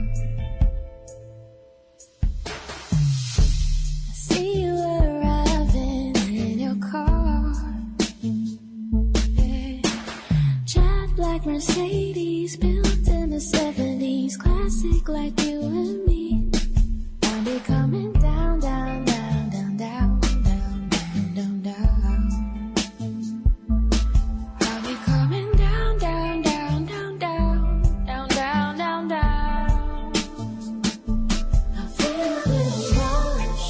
I see you arriving in your car. Yeah. Jet black Mercedes built in the seventies, classic like you and me. I'll be coming down, down, down, down, down, down, down, down, down. I'll be coming down, down, down, down, down, down, down, down, down. I feel a little rush.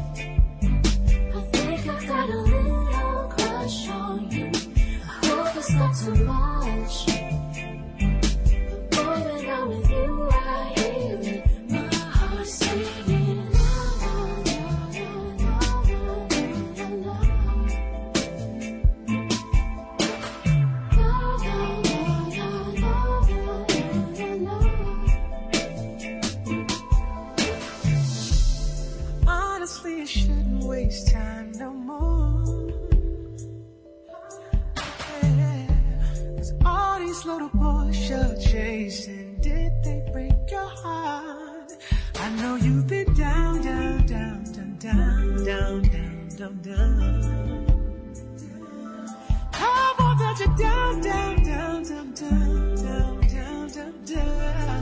I think I got a little crush on you. I hope it's not too much. But boy, when I'm with you, I hear it. My heart singing. La, la, la, la, la, la, la, la. La, la, la, la, la, la, la, la. Honestly, you shouldn't waste time no more. Yeah. 'Cause all these little boys you're chasing, did they break your heart? I know you've been down, down, down, down, down, down, down, down, down. How about that you're down, down, down, down, down, down, down, down, down.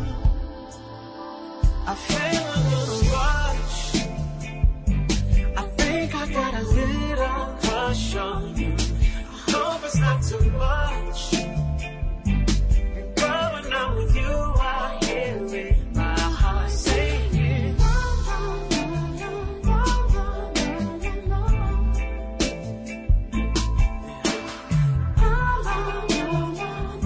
I feel a little rush. I think I got a little crush on you. I hope it's not too much. And girl, when I'm with you, I hear it. My heart singing. La, la, la, la, la, la, la, la. La, la, la, la,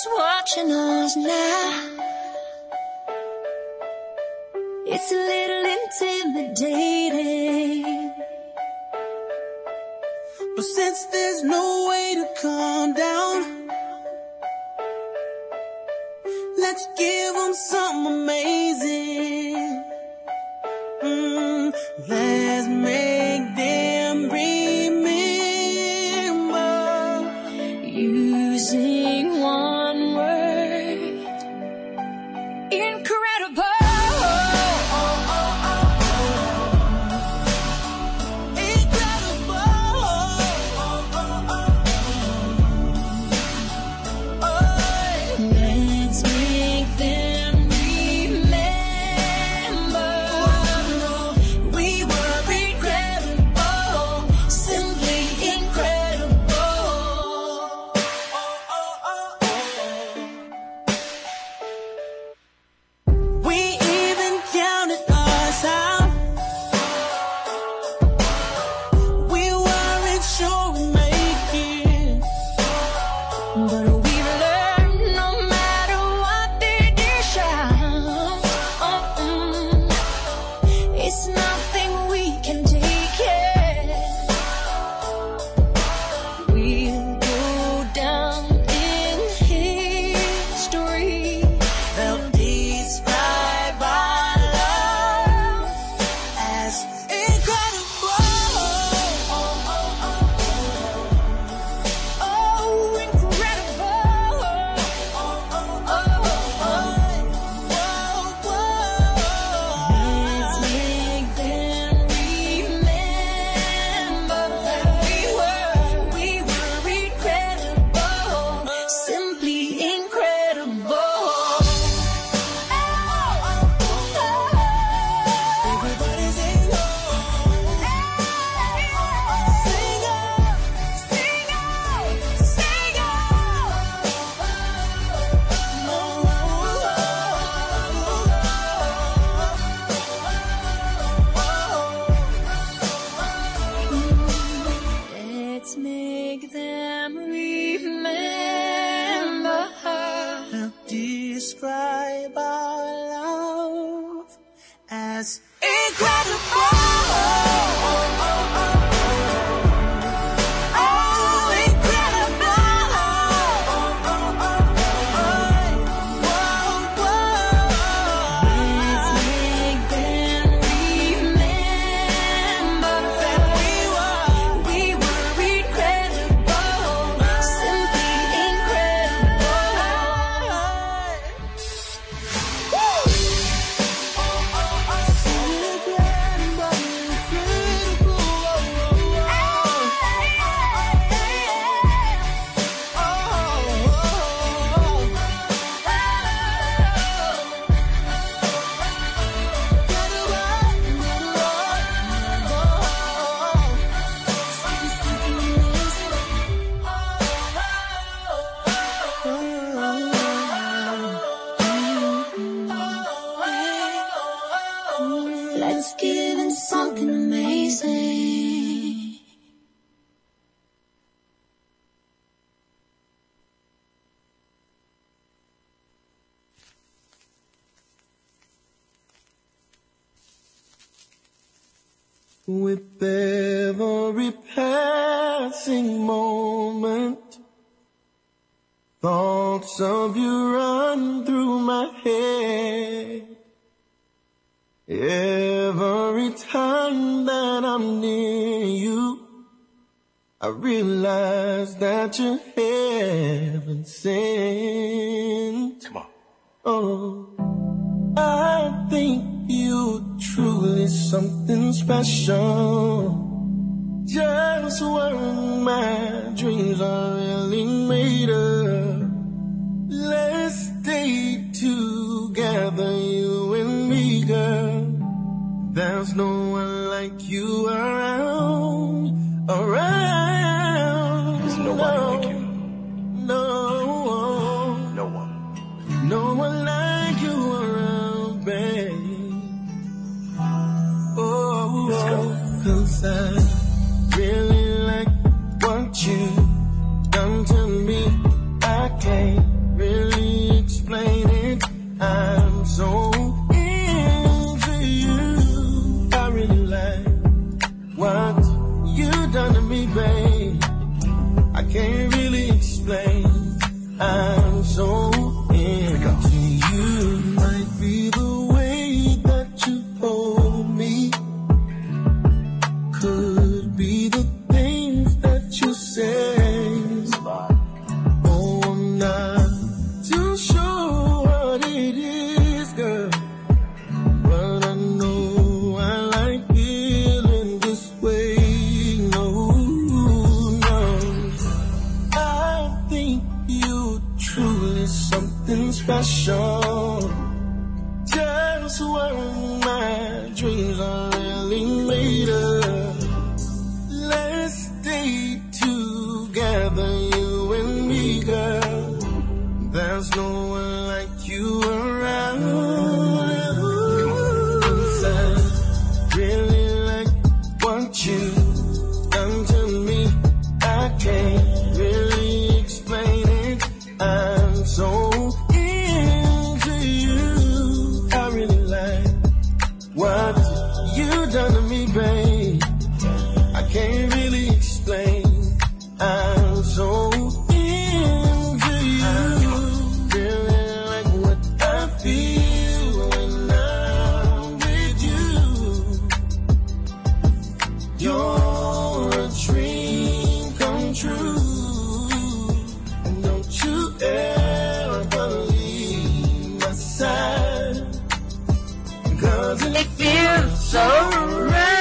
who's watching us now. It's a little intimidating, but since there's no way to calm down, let's give them something amazing. Mm, let's make them remember. Using one word, incredible. Let's give them something amazing. With every passing moment, thoughts of you run through my head. Every time that I'm near you, I realize that you're heaven sent. Come on. Oh, I think you're truly something special. Just what my dreams are really made of. Let's stay together, you and me, girl. There's no one like you around, around. There's nobody no, like you. No, no one. No one like you around, babe. Oh, let's go. 'Cause I really like what you done to me. something special. Just when my dreams are really made up. Let's stay together, you and me, girl. There's no one like you around. I really like what you done to me. I can't really explain it. I'm so into you. I really like what you done to me, babe. I can't really explain. I'm so into you. Really like what I feel when I'm with you. You're a dream come true. And don't you ever leave my side. Cause It feels so right.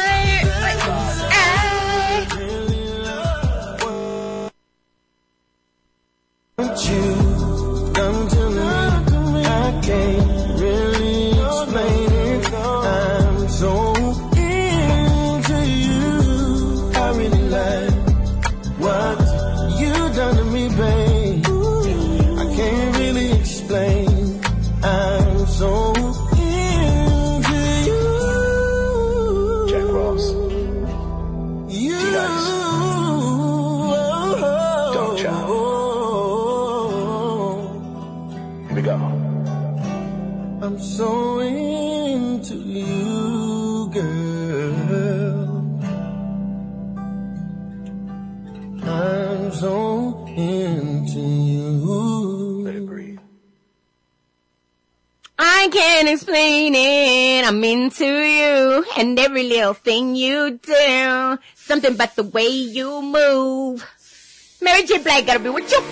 what you done to me, I can't really explain it. I'm so into you. I really like what you done to me, babe. I can't really explain. I'm so into you. Jack Ross. You. T-Dice. Dark Child. Here we go. I'm so into you, girl. I'm so into you. Let it breathe. I can't explain it. I'm into you and every little thing you do. Something about the way you move. Mary J. Blige gotta be with you.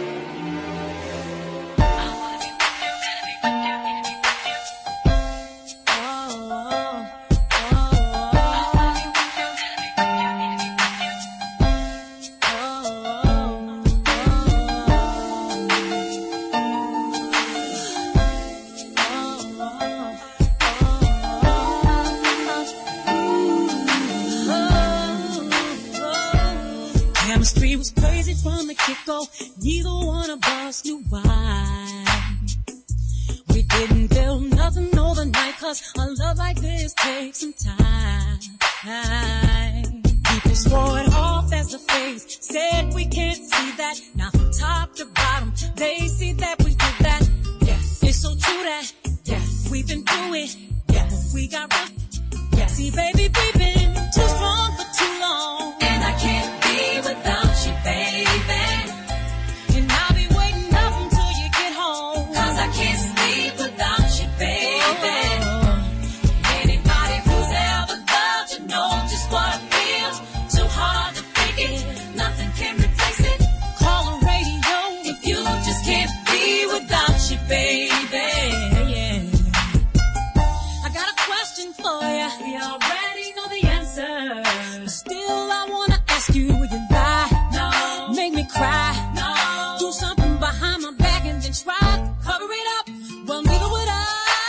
Chemistry was crazy from the get-go. Neither one of us knew why. We didn't build nothing overnight, cause a love like this takes some time. People swore it off as a phase, said we can't see that. Now from top to bottom, they see that we did that. Yes, it's so true that, yes, we've been through it. Yes, we got rough. Yes, see baby, we've been too strong for too long. And I can't be without you, baby. And I'll be waiting up until you get home. Cause I can't sleep without you, baby. Oh. Anybody who's ever loved you know just what it feels. Too hard to fake it, nothing can replace it. Call a radio if you just can't be without you, baby. Yeah. I got a question for you. We already know the answer. But still I wanna ask you, will you lie? No. Make me cry? No. Do something behind my back and then try to cover it up? Well, neither would I,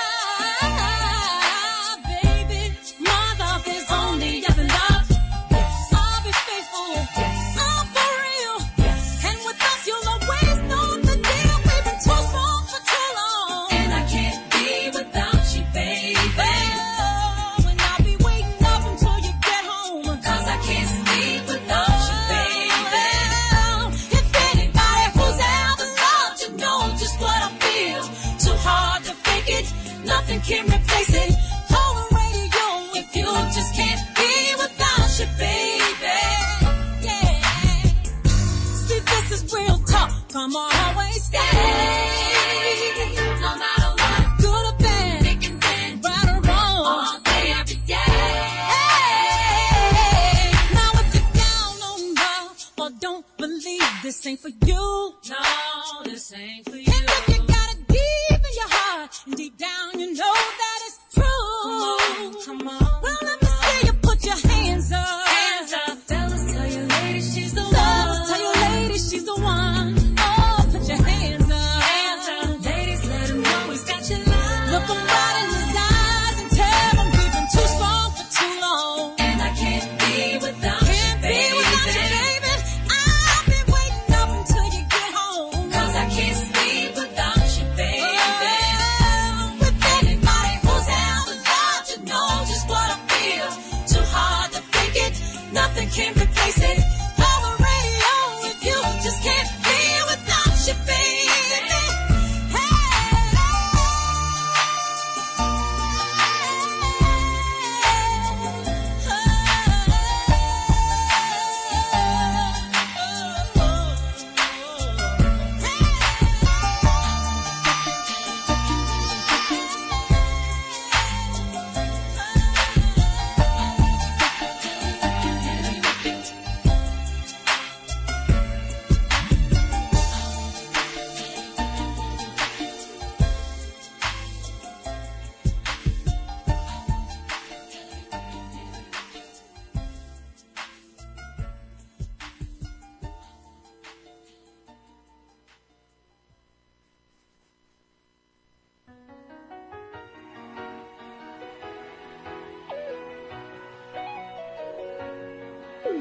baby. My love is only other love. Yes. I'll be faithful. Yes. I'm for real. Yes. And with us you'll always know the deal. We've been too strong for too long. And I can't be without you, baby. Oh, and I'll be waiting up until you get home. Cause I can't sleep without you, baby. If anybody who's ever loved you know just what I feel. Too hard to fake it, nothing can replace it. Call the radio if you just can't be without you, baby. Yeah. See, this is real talk. Come on, always stay. No matter what, good or bad, thick and thin, right or wrong, all day, every day. Hey, now if you're down on love or don't believe this ain't for you, no, this ain't for you. And if you got it deep in your heart and deep down you know that it's true. Come on, come on. Well, let me see you put your hands up. Hands up. Tell us, tell your lady she's the one. Tell us, tell your lady she's the one. Oh, put your hands up. Hands up.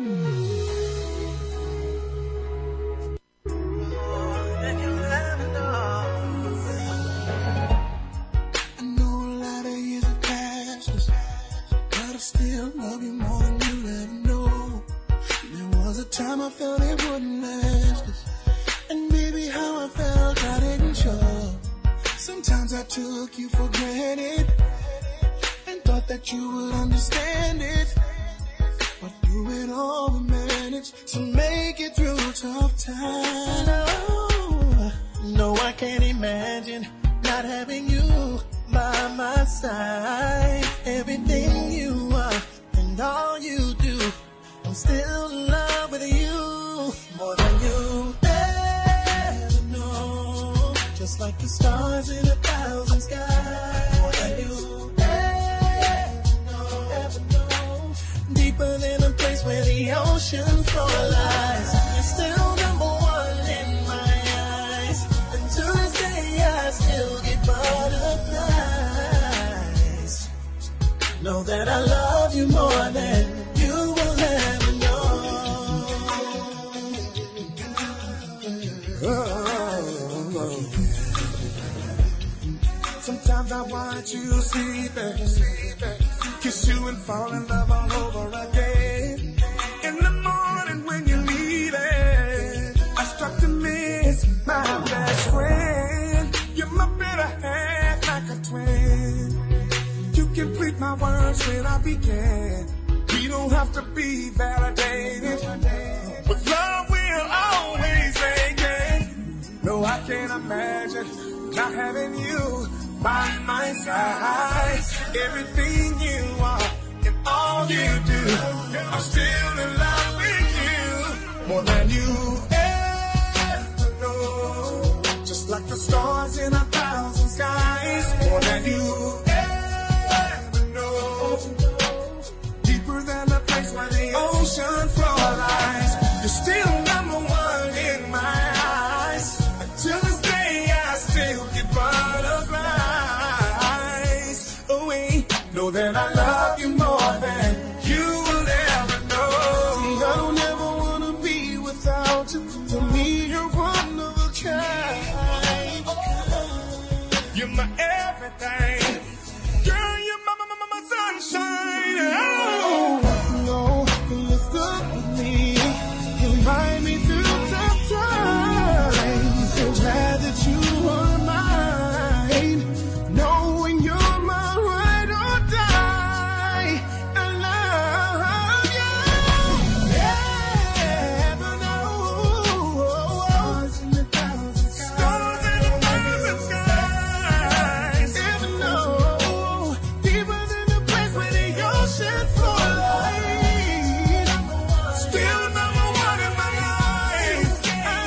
Still love you more than you'll ever know. There was a time I felt it wouldn't last, and baby, how I felt I didn't show. Sometimes I took you for granted and thought that you would understand it, but through it all we managed to make it through tough times. No, no, I can't imagine not having you by my side. Everything you are and all you do, I'm still in love with you more than you ever know. Just like the stars in a thousand skies, more than you ever know, ever know. Deeper than a place where the ocean floor lies, you're still number one in my eyes. Until this day I still get butterflies. Know that I love you more than you will ever know. Oh, oh. Sometimes I watch you sleeping, kiss you and fall in love all over again. In the morning when you're leaving, I start to miss my best friend. You're my better half, like a twin. Complete my words when I begin. We don't have to be validated. With love we'll always make it. No, I can't imagine not having you by my side. Everything you are and all you do, I'm still in love with you more than you ever know. Just like the stars in a thousand skies, more than you where the ocean floor lies, you're still number one in my eyes. Until this day I still get butterflies. Oh wait, know that I love you more than you will ever know. See, I don't ever wanna be without you. To me you're one of a kind. You're my everything. Girl, you're my, my, my, my sunshine. Oh. Remind me through tough times. So glad that you are mine. Knowing you're my ride or die. I love you. Never know. Stars in a thousand skies. Never know. Deeper than the place where the ocean floor lies. Still number one in my life.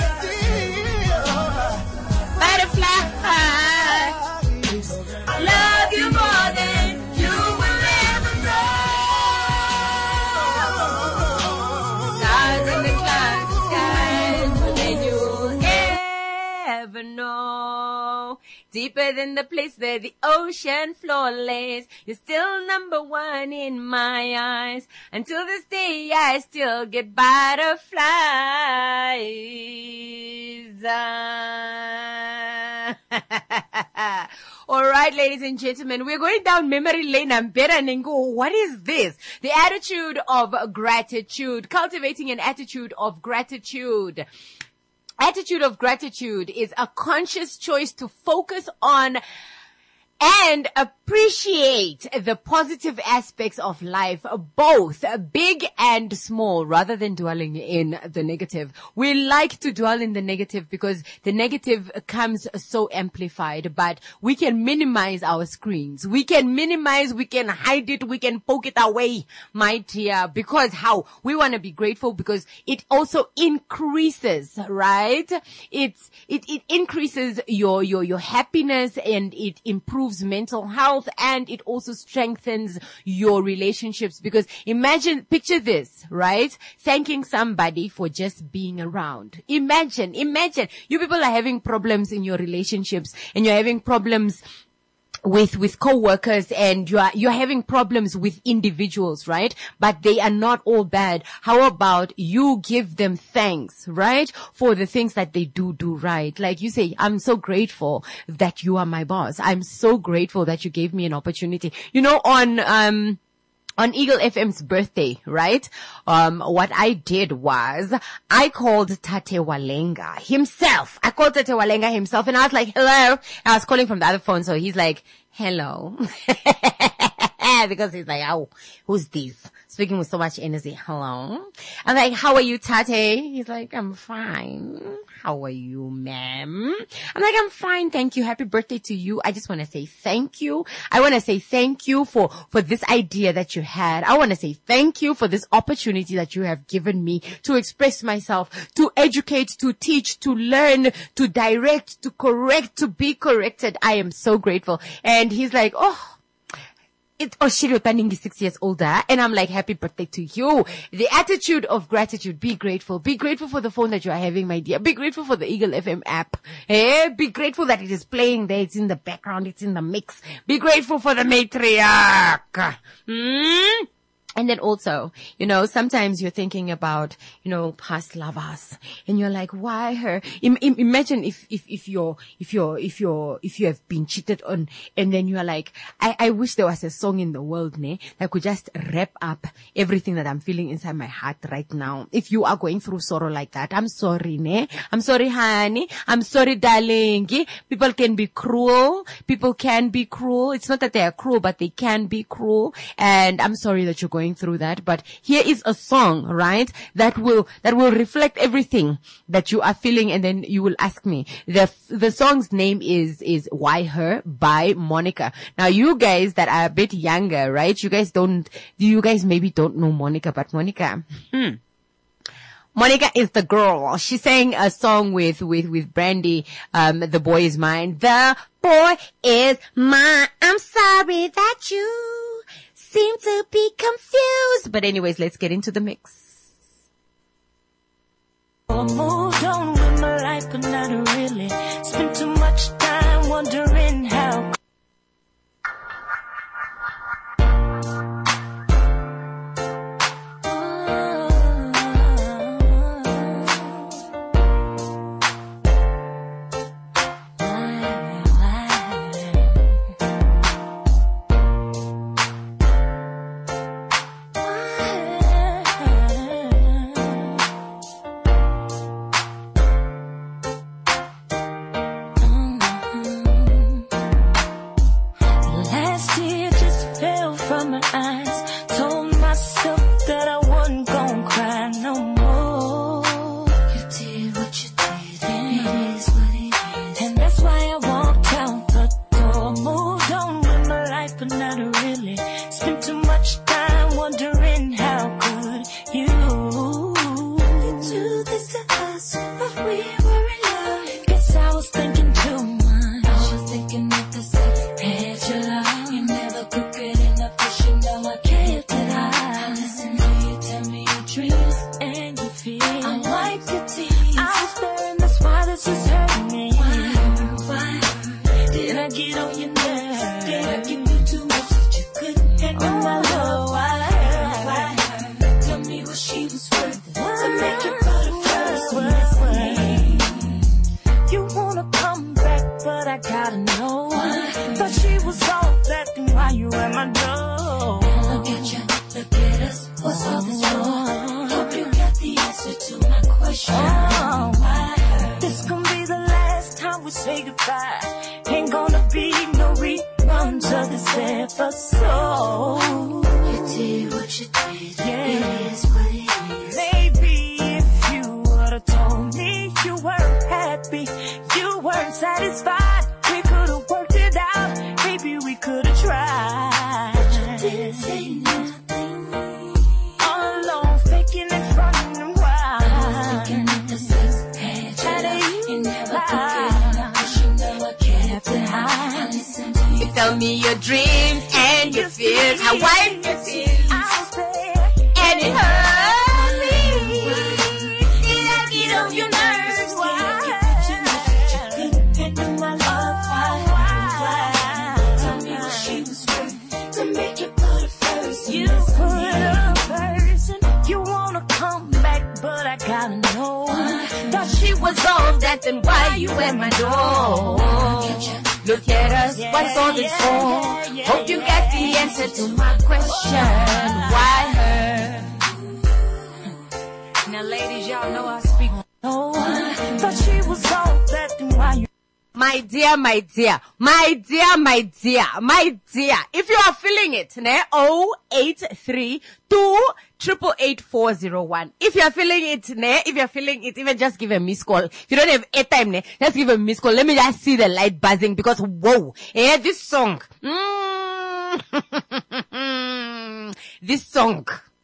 I love you more than you will ever know. Stars in the clouds, the skies, more than you ever know. Deeper than the place where the ocean floor lays, you're still number one in my eyes. Until this day, I still get butterflies. All right, ladies and gentlemen, we're going down memory lane. I'm better and go, what is this? The attitude of gratitude, cultivating an attitude of gratitude. Attitude of gratitude is a conscious choice to focus on and appreciate the positive aspects of life, both big and small, rather than dwelling in the negative. We like to dwell in the negative because the negative comes so amplified, but we can minimize our screens. We can minimize, we can hide it, we can poke it away, my dear, because how? We want to be grateful because it also increases, right? It's, it, it increases your, your, your happiness, and it improves mental health, and it also strengthens your relationships. Because imagine, picture this, right? Thanking somebody for just being around. Imagine, imagine you people are having problems in your relationships, and you're having problems with with co-workers, and you are you're having problems with individuals, right? But they are not all bad. How about you give them thanks, right, for the things that they do do right? Like you say, I'm so grateful that you are my boss. I'm so grateful that you gave me an opportunity. You know, on um on Eagle F M's birthday, right? Um, what I did was I called Tate Walenga himself. I called Tate Walenga himself, and I was like, hello. I was calling from the other phone, so he's like, hello. Because he's like, oh, who's this? Speaking with so much energy. Hello. I'm like, how are you, Tate? He's like, I'm fine. How are you, ma'am? I'm like, I'm fine. Thank you. Happy birthday to you. I just want to say thank you. I want to say thank you for, for this idea that you had. I want to say thank you for this opportunity that you have given me to express myself, to educate, to teach, to learn, to direct, to correct, to be corrected. I am so grateful. And he's like, oh, it's Oshiro turning six years older, and I'm like, happy birthday to you. The attitude of gratitude. Be grateful. Be grateful for the phone that you are having, my dear. Be grateful for the Eagle F M app. Eh? Be grateful that it is playing there. It's in the background. It's in the mix. Be grateful for the matriarch. Hmm? And then also, you know, sometimes you're thinking about, you know, past lovers, and you're like, why her? Im- im- imagine if, if, if you're, if you're, if you're, if you have been cheated on, and then you're like, I, I wish there was a song in the world, ne, that could just wrap up everything that I'm feeling inside my heart right now. If you are going through sorrow like that, I'm sorry, ne? I'm sorry, honey. I'm sorry, darling. People can be cruel. People can be cruel. It's not that they are cruel, but they can be cruel. And I'm sorry that you're going through that, but here is a song, right, that will that will reflect everything that you are feeling, and then you will ask me. The the song's name is is Why Her by Monica. Now, you guys that are a bit younger, right, you guys don't you guys maybe don't know Monica, but Monica, hmm Monica is the girl. She sang a song with, with, with Brandy, um, The Boy Is Mine. The boy is mine. I'm sorry that you seem to be confused. But anyways, let's get into the mix. I moved on with my life, but not really. Spent too much time wondering how. then why you at my door? Look at us, what's all this for? Hope you get the answer to my question. Why her? Now ladies, y'all know I speak. Oh, thought she was all that, then why you? My dear, my dear, my dear, my dear, my dear, if you are feeling it, ne, oh eight three two eight eight eight four zero one. If you are feeling it, ne, if you are feeling it, even just give a missed call. If you don't have airtime, ne, just give a missed call. Let me just see the light buzzing because whoa, eh, this song, mm, this song.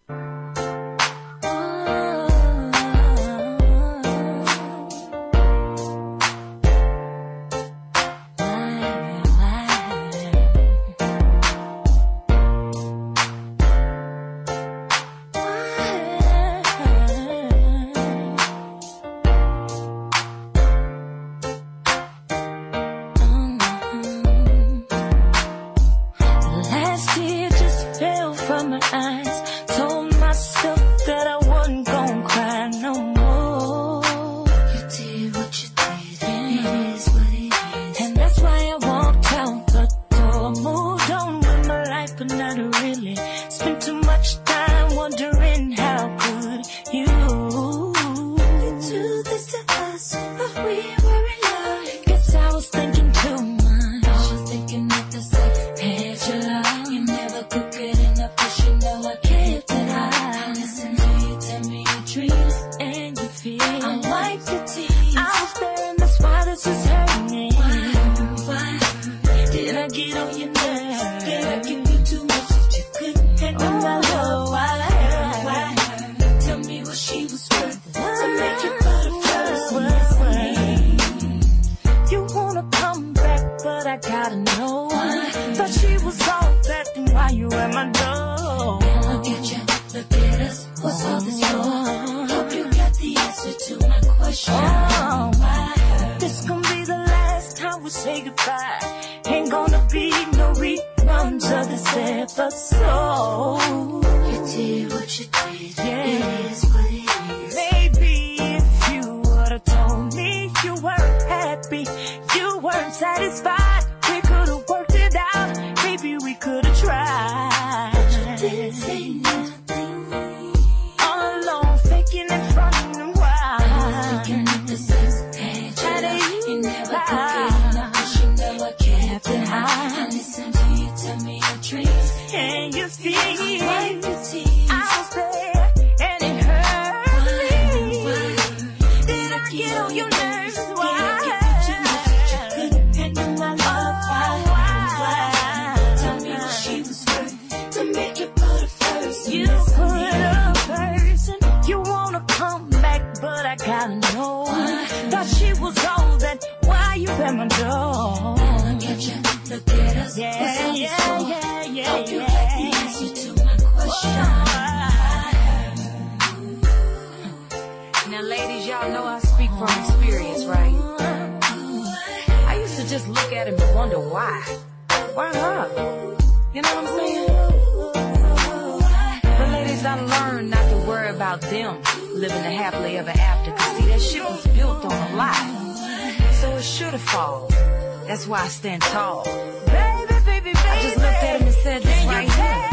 That's why I stand tall. Baby, baby, baby. I just looked at him and said this right here.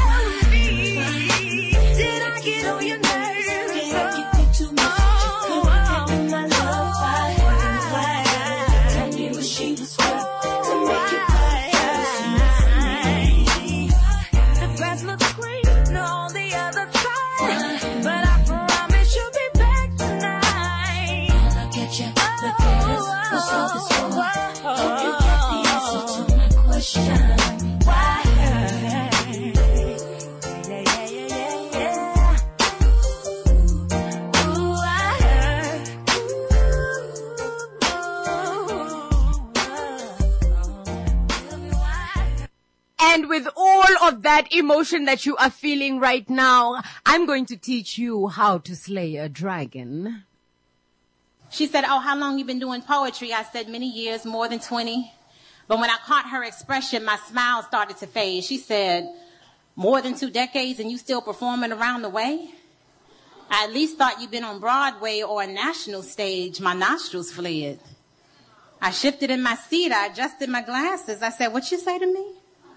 Did I get on your nerves? Did I get you too much? You couldn't handle my love. Why? Why? Tell me what she was worth to make you cry. The grass looks green on the other side, but I promise you'll be back tonight. Look at you, look at us. What's all this for? Hope you get the answer to my question. Why? Yeah, yeah, yeah, yeah, yeah. Ooh, I heard. And with all of that emotion that you are feeling right now, I'm going to teach you how to slay a dragon. She said, oh, how long you been doing poetry? I said, many years, more than twenty. But when I caught her expression, my smile started to fade. She said, more than two decades and you still performing around the way? I at least thought you'd been on Broadway or a national stage. My nostrils fled. I shifted in my seat. I adjusted my glasses. I said, what you say to me?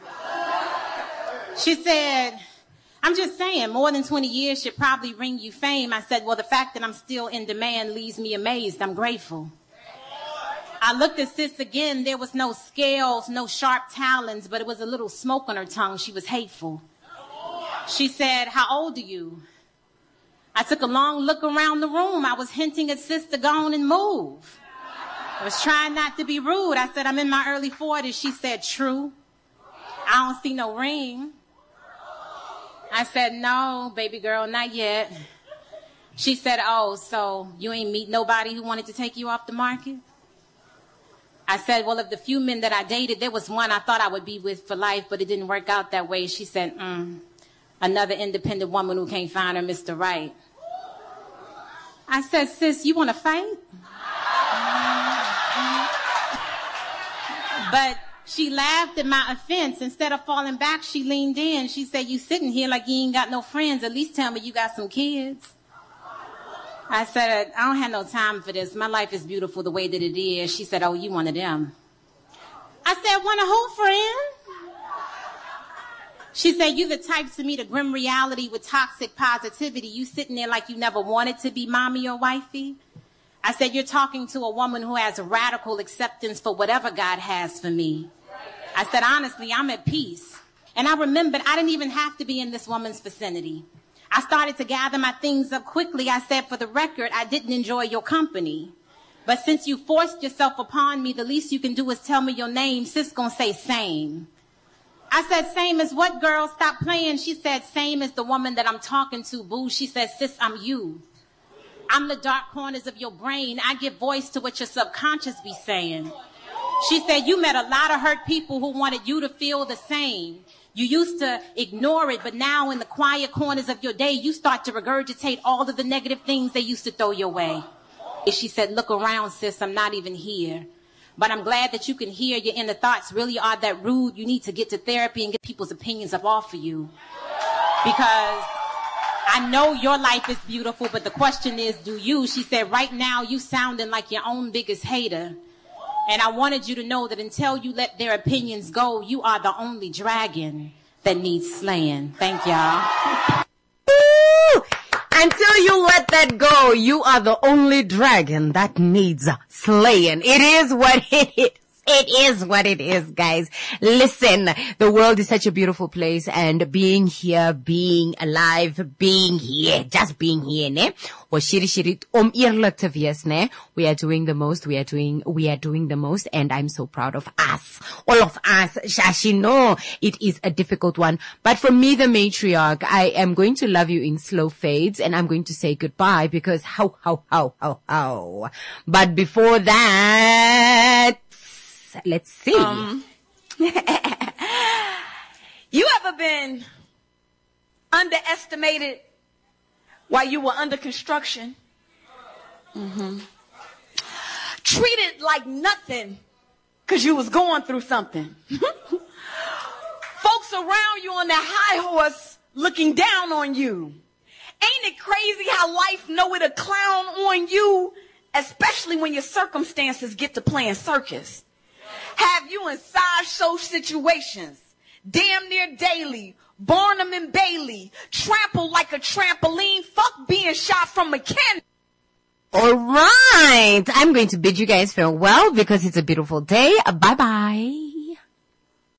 She said, I'm just saying, more than twenty years should probably bring you fame. I said, well, the fact that I'm still in demand leaves me amazed. I'm grateful. I looked at sis again. There was no scales, no sharp talons, but it was a little smoke on her tongue. She was hateful. She said, how old are you? I took a long look around the room. I was hinting at sis to go on and move. I was trying not to be rude. I said, I'm in my early forties. She said, true. I don't see no ring. I said, no, baby girl, not yet. She said, oh, so you ain't meet nobody who wanted to take you off the market? I said, well, of the few men that I dated, there was one I thought I would be with for life, but it didn't work out that way. She said, mm, another independent woman who can't find her Mister Right. I said, sis, you want to fight? But she laughed at my offense. Instead of falling back, she leaned in. She said, you sitting here like you ain't got no friends. At least tell me you got some kids. I said, I don't have no time for this. My life is beautiful the way that it is. She said, oh, you one of them. I said, one of who, friend? She said, you the type to meet a grim reality with toxic positivity. You sitting there like you never wanted to be mommy or wifey. I said, you're talking to a woman who has radical acceptance for whatever God has for me. I said, honestly, I'm at peace. And I remembered I didn't even have to be in this woman's vicinity. I started to gather my things up quickly. I said, for the record, I didn't enjoy your company. But since you forced yourself upon me, the least you can do is tell me your name. Sis gonna say same. I said, same as what, girl? Stop playing. She said, same as the woman that I'm talking to, boo. She said, sis, I'm you. I'm the dark corners of your brain. I give voice to what your subconscious be saying. She said, you met a lot of hurt people who wanted you to feel the same. You used to ignore it, but now in the quiet corners of your day, you start to regurgitate all of the negative things they used to throw your way. She said, look around, sis, I'm not even here. But I'm glad that you can hear your inner thoughts really are that rude. You need to get to therapy and get people's opinions up off of you. Because I know your life is beautiful, but the question is, do you? She said, right now, you sounding like your own biggest hater. And I wanted you to know that until you let their opinions go, you are the only dragon that needs slaying. Thank y'all. Ooh, until you let that go, you are the only dragon that needs slaying. It is what it is. It is what it is, guys. Listen, the world is such a beautiful place, and being here, being alive, being here, just being here, ne? Or shiri shiri om eerlik te wees, ne? We are doing the most, we are doing, we are doing the most, and I'm so proud of us. All of us. Shashi, no, it is a difficult one. But for me, the matriarch, I am going to love you in slow fades, and I'm going to say goodbye because how, how, how, how, how. But before that, let's see. Um, you ever been underestimated while you were under construction? Mm-hmm. Treated like nothing because you was going through something. Folks around you on that high horse looking down on you. Ain't it crazy how life know it a clown on you, especially when your circumstances get to playing circus? Have you in sideshow situations, damn near daily, Barnum and Bailey, trampled like a trampoline, fuck being shot from a cannon. All right. I'm going to bid you guys farewell because it's a beautiful day. Bye-bye.